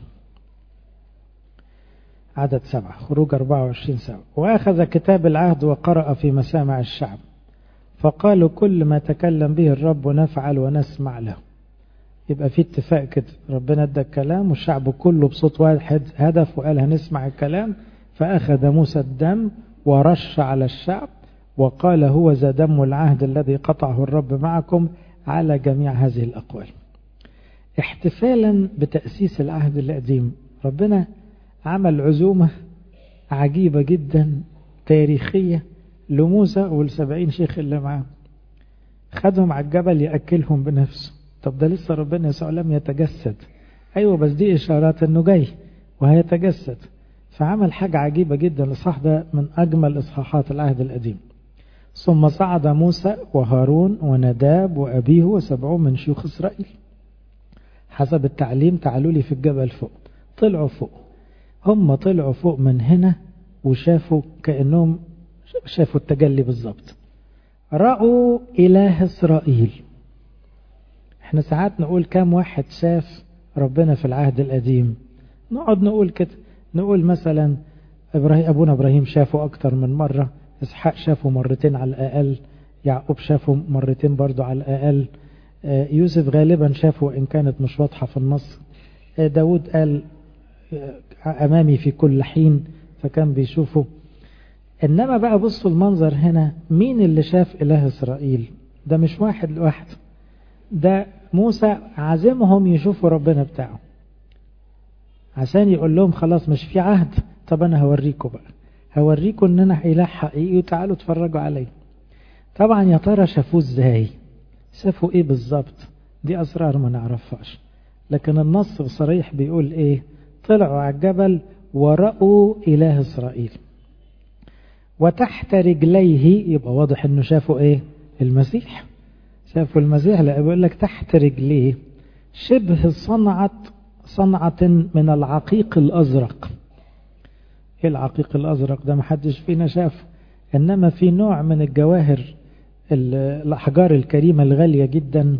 عدد سبعة، خروج أربعة وعشرين سبعة. وأخذ كتاب العهد وقرأ في مسامع الشعب، فقالوا كل ما تكلم به الرب نفعل ونسمع له. يبقى في اتفاق كده، ربنا ادى الكلام والشعب كله بصوت واحد هدف وقال هنسمع الكلام. فأخذ موسى الدم ورش على الشعب وقال هو ذا دم العهد الذي قطعه الرب معكم على جميع هذه الأقوال. احتفالا بتأسيس العهد القديم، ربنا عمل عزومة عجيبة جدا تاريخية لموسى والسبعين شيخ اللي معاه، خدهم على الجبل يأكلهم بنفسه. طب ده لسه ربنا يسوع لم يتجسد، أيوة بس دي إشارات أنه جاي وهيتجسد. فعمل حاجة عجيبة جدا. الإصحاح ده من أجمل إصحاحات العهد القديم. ثم صعد موسى وهارون ونداب وأبيه وسبعون من شيوخ إسرائيل حسب التعليم، تعالوا لي في الجبل فوق. طلعوا فوق، هم طلعوا فوق من هنا وشافوا كأنهم شافوا التجلي بالظبط. رأوا إله إسرائيل. احنا ساعات نقول كام واحد شاف ربنا في العهد القديم، نقعد نقول كده، نقول مثلا إبراهيم أبونا إبراهيم شافه أكتر من مرة، إسحاق شافه مرتين على الأقل، يعقوب شافه مرتين برضو على الأقل، يوسف غالبا شافه وإن كانت مش واضحة في النص، داود قال أمامي في كل حين فكان بيشوفه. إنما بقى بصوا المنظر هنا، مين اللي شاف إله إسرائيل؟ ده مش واحد لواحد، ده موسى عازمهم يشوفوا ربنا بتاعه عشان يقول لهم خلاص مش في عهد، طب أنا هوريكم بقى، هوريكم إن أنا إله حقيقي وتعالوا تفرجوا عليه. طبعا يا ترى شافوه إزاي؟ شافوا إيه بالظبط؟ دي أسرار ما نعرفهاش، لكن النص بصريح بيقول إيه؟ طلعوا على الجبل ورأوا إله إسرائيل وتحت رجليه. يبقى واضح إنه شافوا إيه؟ المسيح. شافوا المسيح، لا بيقول لك تحت رجليه شبه صنعة صنعة من العقيق الأزرق. إيه العقيق الأزرق ده؟ محدش فينا شافه، إنما في نوع من الجواهر الأحجار الكريمة الغالية جدا،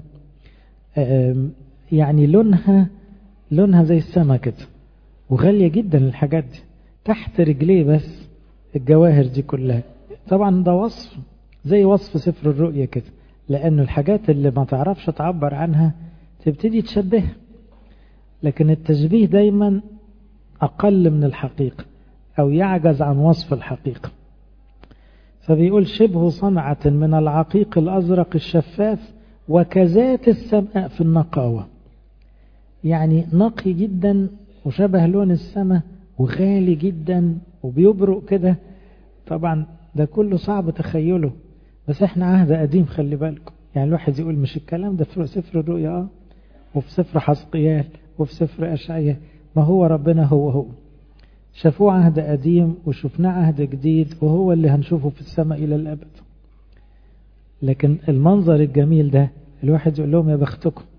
يعني لونها لونها زي السما كده وغالية جدا الحاجات دي. تحت رجليه بس الجواهر دي كلها. طبعا ده وصف زي وصف سفر الرؤيا كده، لأنه الحاجات اللي ما تعرفش تعبر عنها تبتدي تشبه، لكن التشبيه دايما أقل من الحقيقة أو يعجز عن وصف الحقيقة. فبيقول شبه صنعة من العقيق الأزرق الشفاف وكذات السماء في النقاوة، يعني نقي جدا وشبه لون السماء وغالي جدا وبيبرق كده. طبعا ده كله صعب تخيله، بس احنا عهد قديم خلي بالكم. يعني الواحد يقول مش الكلام ده في سفر الرؤيا اه وفي سفر حزقيال وفي سفر أشعياء، ما هو ربنا هو هو. شافوه عهد قديم وشفناه عهد جديد، وهو اللي هنشوفه في السماء إلى الأبد. لكن المنظر الجميل ده الواحد يقول لهم يا بختكم،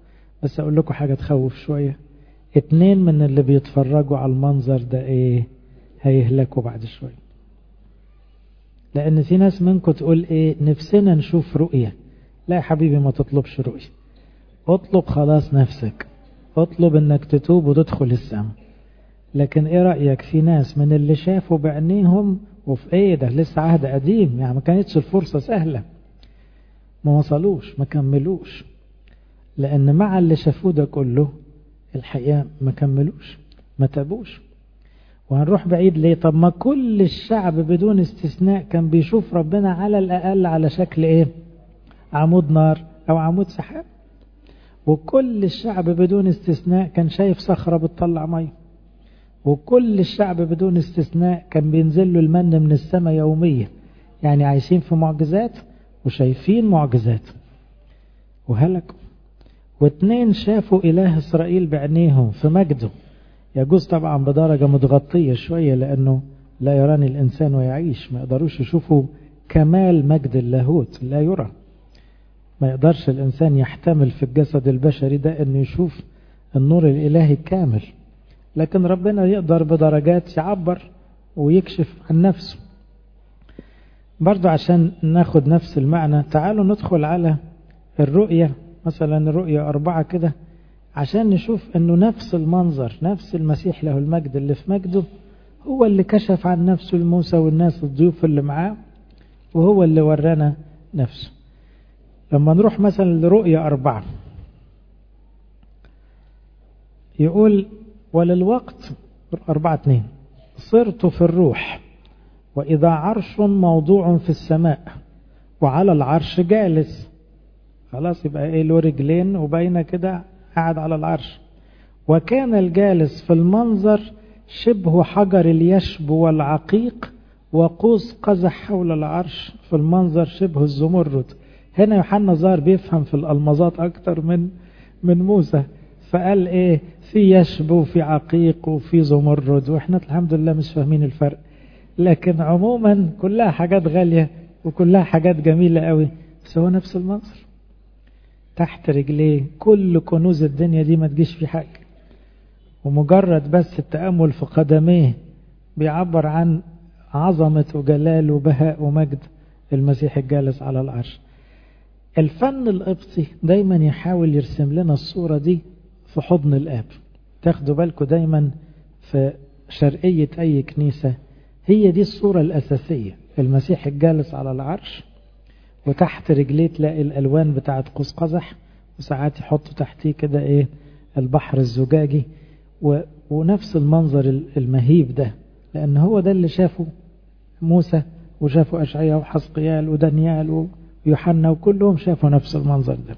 بس أقول لكم حاجة تخوف شوية، اتنين من اللي بيتفرجوا على المنظر ده ايه هيهلكوا بعد شوية. لأن في ناس منكم تقول ايه نفسنا نشوف رؤية. لا يا حبيبي ما تطلبش رؤية، اطلب خلاص نفسك، اطلب انك تتوب وتدخل السماء. لكن ايه رأيك في ناس من اللي شافوا بعينيهم وفي ايه ده لسه عهد قديم، يعني ما كانتش الفرصة سهلة، ما وصلوش ما كملوش، لأن مع اللي شافوه ده كله الحقيقة ما كملوش ما تابوش. وهنروح بعيد ليه؟ طب ما كل الشعب بدون استثناء كان بيشوف ربنا على الأقل على شكل ايه؟ عمود نار أو عمود سحاب. وكل الشعب بدون استثناء كان شايف صخرة بتطلع مية. وكل الشعب بدون استثناء كان بينزل له المن من السماء يوميا. يعني عايشين في معجزات وشايفين معجزات وهلكوا. واثنين شافوا إله إسرائيل بعينيهم في مجده، يجوز طبعا بدرجة متغطية شوية لأنه لا يراني الإنسان ويعيش، ما يقدروش يشوفوا كمال مجد اللاهوت، لا يرى. ما يقدرش الإنسان يحتمل في الجسد البشري ده أنه يشوف النور الإلهي الكامل، لكن ربنا يقدر بدرجات يعبر ويكشف عن نفسه. برضو عشان ناخد نفس المعنى تعالوا ندخل على الرؤية، مثلا الرؤية أربعة كده، عشان نشوف أنه نفس المنظر، نفس المسيح له المجد اللي في مجده هو اللي كشف عن نفسه لموسى والناس الضيوف اللي معاه، وهو اللي ورانا نفسه. لما نروح مثلا لرؤية أربعة يقول وللوقت أربعة اتنين صرت في الروح وإذا عرش موضوع في السماء وعلى العرش جالس. خلاص يبقى ايه له رجلين وباينه كده قاعد على العرش. وكان الجالس في المنظر شبه حجر اليشب والعقيق وقوس قزح حول العرش في المنظر شبه الزمرد. هنا يوحنا ظاهر بيفهم في الألمظات أكتر من من موسى، فقال ايه في يشب وفي عقيق وفي زمرد، واحنا الحمد لله مش فاهمين الفرق، لكن عموما كلها حاجات غالية وكلها حاجات جميلة قوي، بس هو نفس المنظر. تحت رجليه كل كنوز الدنيا دي ما تجيش في حاجة، ومجرد بس التأمل في قدميه بيعبر عن عظمة وجلال وبهاء ومجد المسيح الجالس على العرش. الفن القبطي دايما يحاول يرسم لنا الصورة دي في حضن الآب. تاخدوا بالكم دايما في شرقية أي كنيسة هي دي الصورة الأساسية، المسيح الجالس على العرش وتحت رجليه تلاقي الألوان بتاعت قوس قزح، وساعات يحطوا تحتيه كده ايه البحر الزجاجي، و... ونفس المنظر المهيب ده، لأن هو ده اللي شافه موسى وشافوا أشعياء وحزقيال ودانيال ويوحنا وكلهم شافوا نفس المنظر ده.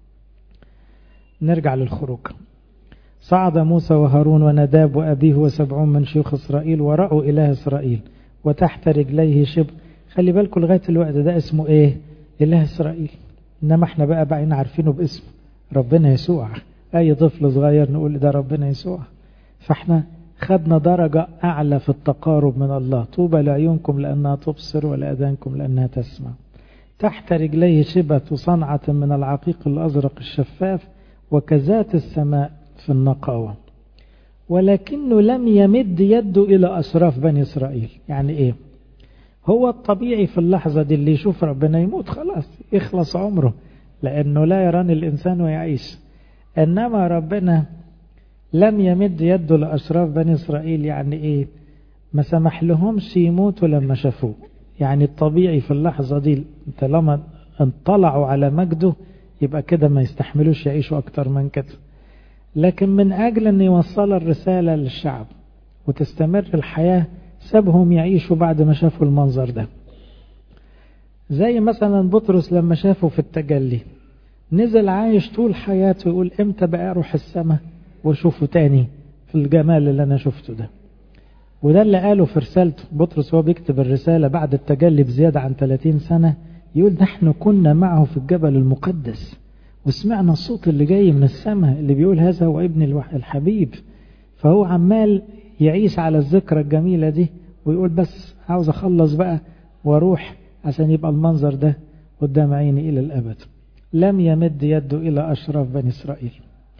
نرجع للخروج. صعد موسى وهارون ونداب وأبيه وسبعون من شيوخ إسرائيل ورأوا إله إسرائيل وتحت رجليه شبه. خلي بالكم لغاية الوقت ده اسمه ايه؟ إله إسرائيل. إنما احنا بقى بقينا عارفينه باسمه ربنا يسوع. أي طفل صغير نقول ده ربنا يسوع. فاحنا خدنا درجة أعلى في التقارب من الله. طوبى لعيونكم لأنها تبصر ولأذانكم لأنها تسمع. تحت رجليه شبة صنعة من العقيق الأزرق الشفاف وكذات السماء في النقاوة، ولكنه لم يمد يده إلى أشراف بني إسرائيل. يعني إيه؟ هو الطبيعي في اللحظة دي اللي يشوف ربنا يموت خلاص يخلص عمره، لأنه لا يراني الإنسان ويعيش. إنما ربنا لم يمد يده لأشراف بني إسرائيل. يعني إيه؟ ما سمح لهمش يموتوا لما شافوه. يعني الطبيعي في اللحظة دي طالما انطلعوا على مجده يبقى كده ما يستحملوش يعيشوا أكتر من كده. لكن من أجل أن يوصل الرسالة للشعب وتستمر الحياة سابهم يعيشوا بعد ما شافوا المنظر ده. زي مثلا بطرس لما شافه في التجلي نزل عايش طول حياته يقول امتى بقى اروح السماء واشوفه تاني في الجمال اللي انا شفته ده. وده اللي قاله في رسالته بطرس وهو بيكتب الرسالة بعد التجلي بزيادة عن ثلاثين سنة، يقول نحن كنا معه في الجبل المقدس وسمعنا الصوت اللي جاي من السماء اللي بيقول هذا هو ابن الحبيب. فهو عمال يعيش على الذكرى الجميلة دي ويقول بس عاوز أخلص بقى واروح عشان يبقى المنظر ده قدام عيني إلى الأبد. لم يمد يده إلى أشراف بني إسرائيل.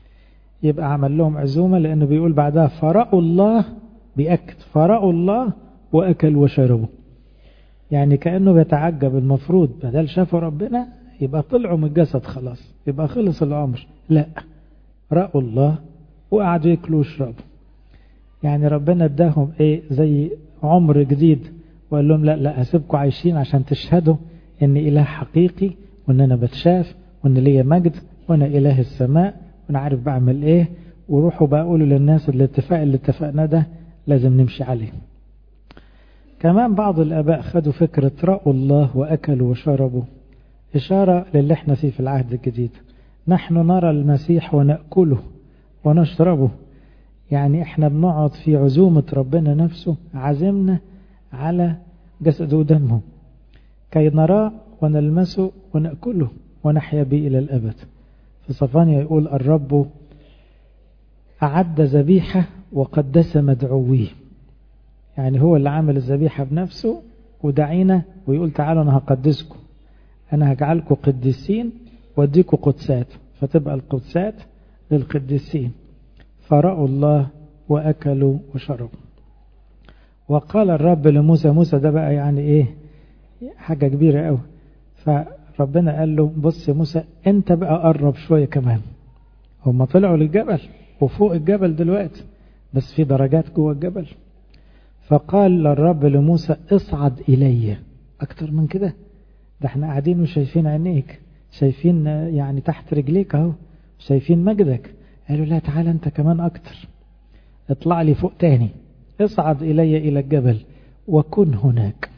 يبقى عمل لهم عزومة، لأنه بيقول بعدها فرأوا الله، بيأكد فرأوا الله وأكلوا وشربوا. يعني كأنه بيتعجب، المفروض بدل شافوا ربنا يبقى طلعوا من الجسد خلاص، يبقى خلص الأمر. لا، رأوا الله وقعدوا يأكلوا ويشربوا. يعني ربنا اداهم ايه زي عمر جديد، وقال لهم لا لا هسيبكم عايشين عشان تشهدوا ان اله حقيقي، وان انا بتشاف، وان ليا مجد، وانا اله السماء، وانا عارف بعمل ايه. وروحوا بقى قولوا للناس الاتفاق اللي اتفقنا ده لازم نمشي عليه. كمان بعض الاباء خدوا فكرة رأوا الله واكلوا وشربوا، اشارة للي احنا فيه في العهد الجديد. نحن نرى المسيح ونأكله ونشربه. يعني احنا بنقعد في عزومة ربنا نفسه، عزمنا على جسده ودمه كي نراه ونلمسه ونأكله ونحيا به إلى الأبد. في صفانيا يقول الرب أعد ذبيحة وقدس مدعويه. يعني هو اللي عامل الذبيحة بنفسه ودعينا ويقول تعالوا أنا هقدسكم، أنا هجعلكم قديسين واديكم قدسات، فتبقى القدسات للقديسين. فرأوا الله وأكلوا وشربوا. وقال الرب لموسى، موسى ده بقى يعني إيه حاجة كبيرة قوي. فربنا قال له بص يا موسى أنت بقى قرب شوية كمان. هم طلعوا للجبل وفوق الجبل دلوقتي، بس في درجات جوه الجبل. فقال الرب لموسى اصعد إلي. أكتر من كده؟ ده احنا قاعدين وشايفين عينيك، شايفين يعني تحت رجليك اهو، شايفين مجدك. قالوا لا تعالى انت كمان اكتر، اطلع لي فوق تاني، اصعد الي الى الجبل وكن هناك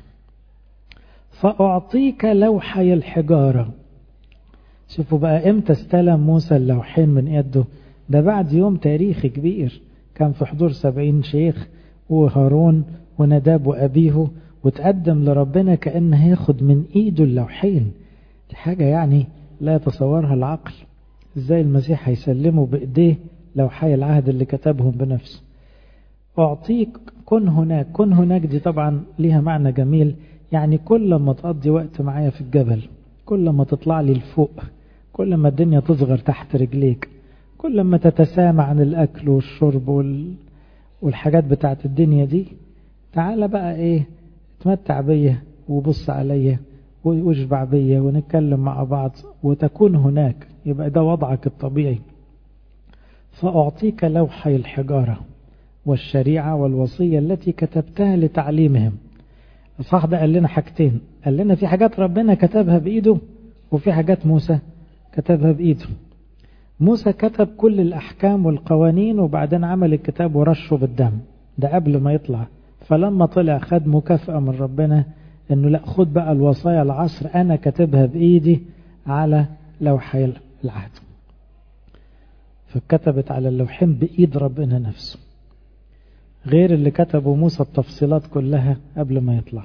فاعطيك لوحي الحجارة. شوفوا بقى امتى استلم موسى اللوحين من يده؟ ده بعد يوم تاريخي كبير، كان في حضور سبعين شيخ وهارون ونداب وابيه، وتقدم لربنا كأنه هياخد من ايده اللوحين. دي حاجة يعني لا يتصورها العقل، ازاي المسيح هيسلمه بايديه لوحي العهد اللي كتبهم بنفسه. اعطيك كن هناك. كن هناك دي طبعا ليها معنى جميل، يعني كل ما تقضي وقت معايا في الجبل، كل ما تطلع لي لفوق، كل ما الدنيا تصغر تحت رجليك، كل ما تتسامع عن الاكل والشرب وال... والحاجات بتاعت الدنيا دي، تعال بقى ايه تمتع بيا وبص عليا واشبع بيا ونتكلم مع بعض وتكون هناك. يبقى ده وضعك الطبيعي. فأعطيك لوحي الحجارة والشريعة والوصية التي كتبتها لتعليمهم. الصح ده قال لنا حاجتين، قال لنا في حاجات ربنا كتبها بإيده وفي حاجات موسى كتبها بإيده. موسى كتب كل الأحكام والقوانين وبعدين عمل الكتاب ورشه بالدم، ده قبل ما يطلع. فلما طلع خد مكافأة من ربنا انه لا خد بقى الوصايا العصر انا كتبها بايدي على لوحي العهد. فكتبت على اللوحين بايد ربنا نفسه، غير اللي كتبه موسى التفصيلات كلها قبل ما يطلع.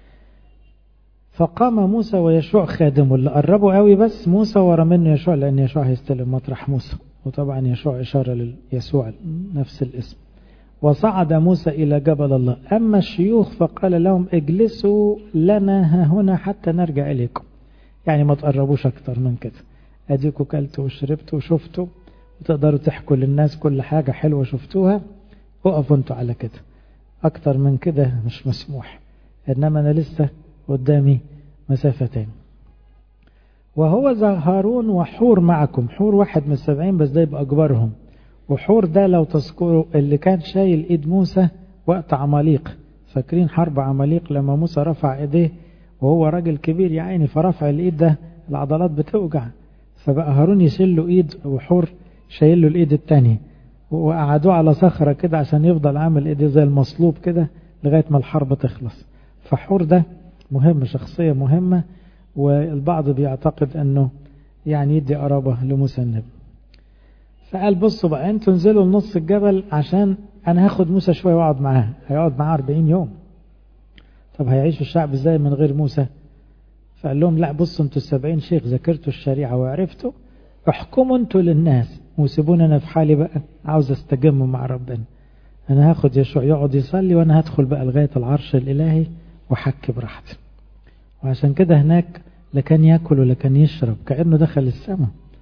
فقام موسى ويشوع خادمه، اللي قربوا قوي بس موسى ورا منه يشوع، لان يشوع هيستلم مطرح موسى، وطبعا يشوع اشاره ليسوع نفس الاسم. وصعد موسى إلى جبل الله. أما الشيوخ فقال لهم اجلسوا لنا هنا حتى نرجع إليكم. يعني ما تقربوش أكتر من كده، أديكوا كلتوا وشربتوا وشفتوا وتقدروا تحكوا للناس كل حاجة حلوة شفتوها، وقفوا انتوا على كده، أكتر من كده مش مسموح. إنما أنا لسه قدامي مسافتين. وهو هارون وحور معكم. حور واحد من السبعين بس ده يبقى أكبرهم. وحور ده لو تذكروا اللي كان شايل ايد موسى وقت عماليق. فاكرين حرب عماليق لما موسى رفع ايديه وهو راجل كبير يا عيني، فرفع الايد ده العضلات بتوجع، فبقى هارون يشيل له ايد وحور شايل له الايد التانية، وقعدوه على صخرة كده عشان يفضل عامل ايديه زي المصلوب كده لغاية ما الحرب تخلص. فحور ده مهم، شخصية مهمة، والبعض بيعتقد انه يعني يدي قرابة لموسى النبي. فقال بصوا بقى انتوا انزلوا لنص الجبل عشان انا هاخد موسى شوية واقعد معاه. هيقعد معاه أربعين يوم، طب هيعيش الشعب ازاي من غير موسى؟ فقال لهم لا بصوا انتوا السبعين شيخ ذاكرتوا الشريعة وعرفتوا، احكموا انتوا للناس وسيبوني انا في حالي بقى، عاوز استجم مع ربنا. انا هاخد يشوع يقعد يصلي وانا هدخل بقى لغاية العرش الالهي وحكي براحتي. وعشان كده هناك لا كان ياكل ولا كان يشرب، كأنه دخل السماء.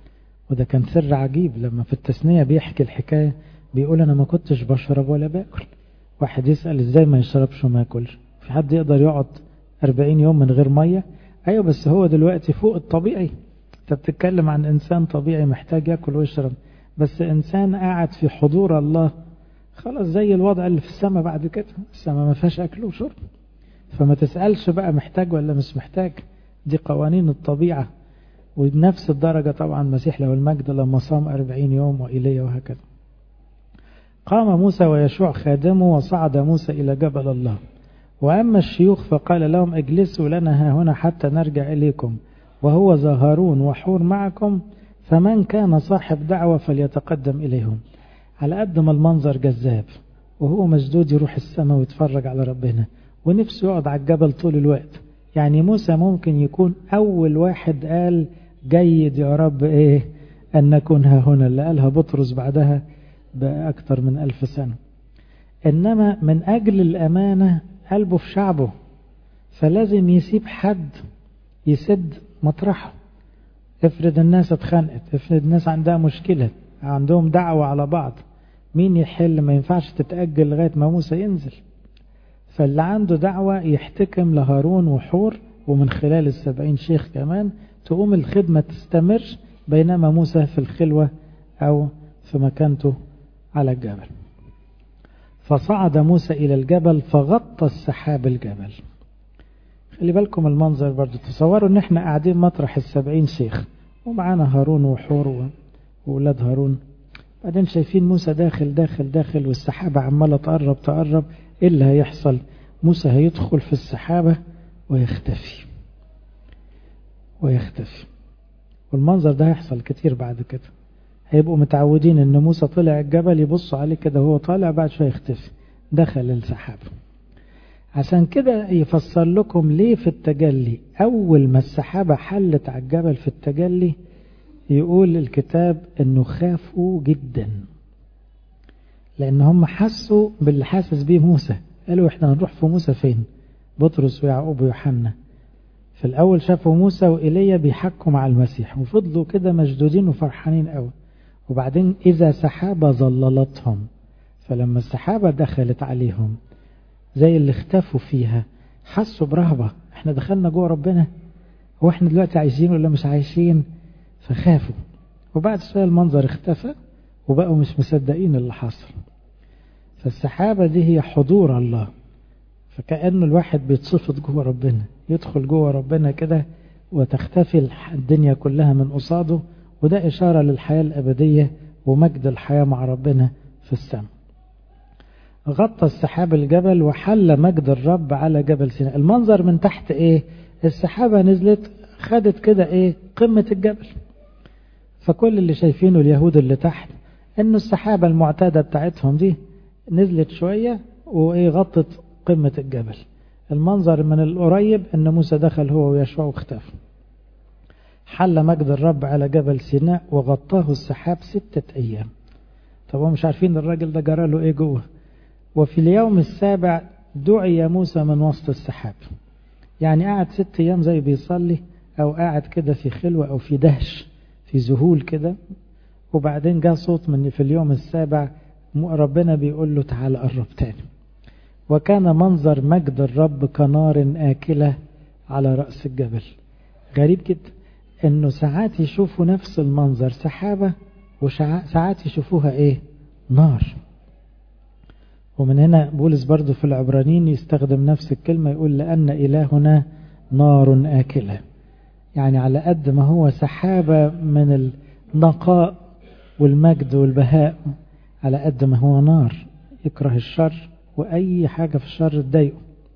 وده كان سر عجيب. لما في التثنية بيحكي الحكاية بيقول أنا ما كنتش بشرب ولا باكل. واحد يسأل إزاي ما يشربش وما ياكلش؟ في حد يقدر يقعد أربعين يوم من غير مية؟ أيوة، بس هو دلوقتي فوق الطبيعي. أنت بتتكلم عن إنسان طبيعي محتاج ياكل ويشرب، بس إنسان قاعد في حضور الله خلاص زي الوضع اللي في السماء. بعد كده السماء ما فيهاش أكل وشرب، فما تسألش بقى محتاج ولا مش محتاج، دي قوانين الطبيعة. وبنفس الدرجة طبعا المسيح له المجد لما صام أربعين يوم وإيليا وهكذا. قام موسى ويشوع خادمه وصعد موسى إلى جبل الله. وأما الشيوخ فقال لهم اجلسوا لنا ها هنا حتى نرجع إليكم، وهو ذا هارون وحور معكم، فمن كان صاحب دعوة فليتقدم إليهم. على قد ما المنظر جذاب وهو مشدود يروح السماء ويتفرج على ربنا ونفسه يقعد على الجبل طول الوقت. يعني موسى ممكن يكون أول واحد قال جيد يا رب إيه أن نكون ها هنا، اللي قالها بطرس بعدها بأكثر من ألف سنة. إنما من أجل الأمانة قلبه في شعبه، فلازم يسيب حد يسد مطرحه. افرض الناس اتخانقت، افرض الناس عندها مشكلة، عندهم دعوة على بعض، مين يحل؟ ما ينفعش تتأجل لغاية ما موسى ينزل. فاللي عنده دعوة يحتكم لهارون وحور، ومن خلال السبعين شيخ كمان تقوم الخدمة تستمر، بينما موسى في الخلوة أو في مكانته على الجبل. فصعد موسى إلى الجبل فغطى السحاب الجبل. خلي بالكم المنظر برضو، تصوروا ان احنا قاعدين مطرح السبعين شيخ ومعانا هارون وحور وولاد هارون، بعدين شايفين موسى داخل داخل داخل والسحابة عمالة تقرب تقرب. ايه اللي هيحصل؟ موسى هيدخل في السحابة ويختفي ويختفي. والمنظر ده هيحصل كتير بعد كده. هيبقوا متعودين ان موسى طلع الجبل يبصوا عليه كده وهو طالع، بعد شوية يختفي دخل السحابة. عشان كده يفسر لكم ليه في التجلي أول ما السحابة حلت على الجبل في التجلي يقول الكتاب انه خافوا جدا، لان هم حسوا باللي حاسس بيه موسى. قالوا احنا هنروح في موسى فين؟ بطرس ويعقوب ويوحنا في الاول شافوا موسى وإيليا بيحكوا مع المسيح وفضلوا كده مشدودين وفرحانين قوي، وبعدين اذا سحابة ظللتهم، فلما السحابة دخلت عليهم زي اللي اختفوا فيها حسوا برهبة، احنا دخلنا جوه ربنا، هو احنا دلوقتي عايشين ولا مش عايشين؟ فخافوا. وبعد شوية المنظر اختفى وبقوا مش مصدقين اللي حصل. فالسحابة دي هي حضور الله، فكأنه الواحد بيتصفط جوه ربنا، يدخل جوه ربنا كده وتختفي الدنيا كلها من قصاده. وده إشارة للحياة الأبدية ومجد الحياة مع ربنا في السماء. غطى السحاب الجبل وحل مجد الرب على جبل سيناء. المنظر من تحت ايه؟ السحابة نزلت خدت كده ايه؟ قمة الجبل. فكل اللي شايفينه اليهود اللي تحت انه السحابة المعتادة بتاعتهم دي نزلت شوية وايه غطت قمة الجبل. المنظر من القريب ان موسى دخل هو ويشوع واختفى. حل مجد الرب على جبل سيناء وغطاه السحاب ستة ايام. طب هم مش عارفين الراجل ده جرى له ايه جوه. وفي اليوم السابع دعي موسى من وسط السحاب. يعني قاعد ست ايام زي بيصلي او قاعد كده في خلوة او في دهش في ذهول كده، وبعدين جاء صوت من في اليوم السابع ربنا بيقول له تعال قرب تاني. وكان منظر مجد الرب كنار آكلة على رأس الجبل. غريب جدا انه ساعات يشوفوا نفس المنظر سحابة وساعات يشوفوها ايه؟ نار. ومن هنا بولس برضو في العبرانيين يستخدم نفس الكلمة، يقول لأن إلهنا نار آكلة. يعني على قد ما هو سحابة من النقاء والمجد والبهاء، على قد ما هو نار يكره الشر وأي حاجة في الشر تضايقه.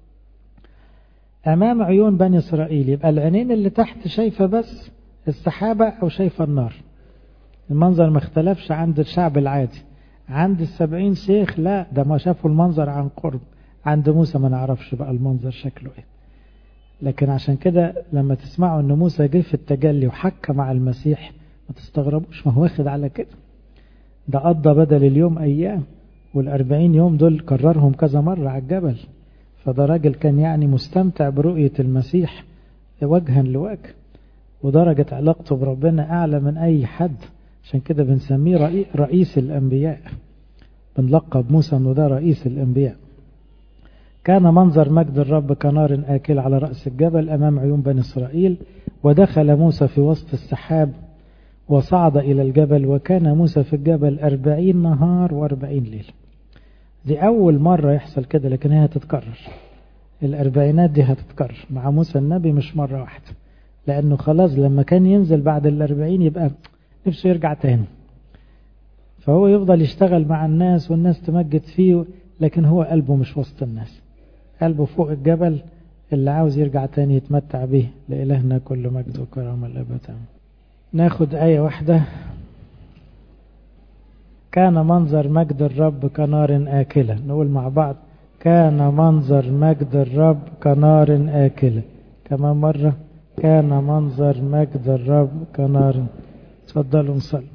أمام عيون بني إسرائيل، يبقى العينين اللي تحت شايفة بس السحابة أو شايفة النار. المنظر ما اختلفش عند الشعب العادي. عند السبعين شيخ لا، ده ما شافوا المنظر عن قرب. عند موسى ما نعرفش بقى المنظر شكله ايه. لكن عشان كده لما تسمعوا ان موسى جه في التجلي وحكى مع المسيح ما تستغربوش، ما هو واخد على كده. ده قضى بدل اليوم ايام، والاربعين يوم دول كررهم كذا مرة على الجبل. فده راجل كان يعني مستمتع برؤية المسيح وجها لوجه، ودرجة علاقته بربنا اعلى من اي حد عشان كده بنسميه رئيس الأنبياء، بنلقب موسى أنه ده رئيس الأنبياء. كان منظر مجد الرب كنار آكل على رأس الجبل أمام عيون بني إسرائيل. ودخل موسى في وسط السحاب وصعد إلى الجبل، وكان موسى في الجبل أربعين نهار وأربعين ليل. دي أول مرة يحصل كده، لكن هي هتتكرر. الأربعينات دي هتتكرر مع موسى النبي، مش مرة واحدة، لأنه خلاص لما كان ينزل بعد الأربعين يبقى نفسه يرجع تاني، فهو يفضل يشتغل مع الناس والناس تمجد فيه، لكن هو قلبه مش وسط الناس، قلبه فوق الجبل اللي عاوز يرجع تاني يتمتع به. لإلهنا كل مجد وكرامة الأبد. ناخد آية واحدة. كان منظر مجد الرب كنار آكلة. نقول مع بعض: كان منظر مجد الرب كنار آكلة. كمان مرة: كان منظر مجد الرب كنار. تفضلوا نصلي.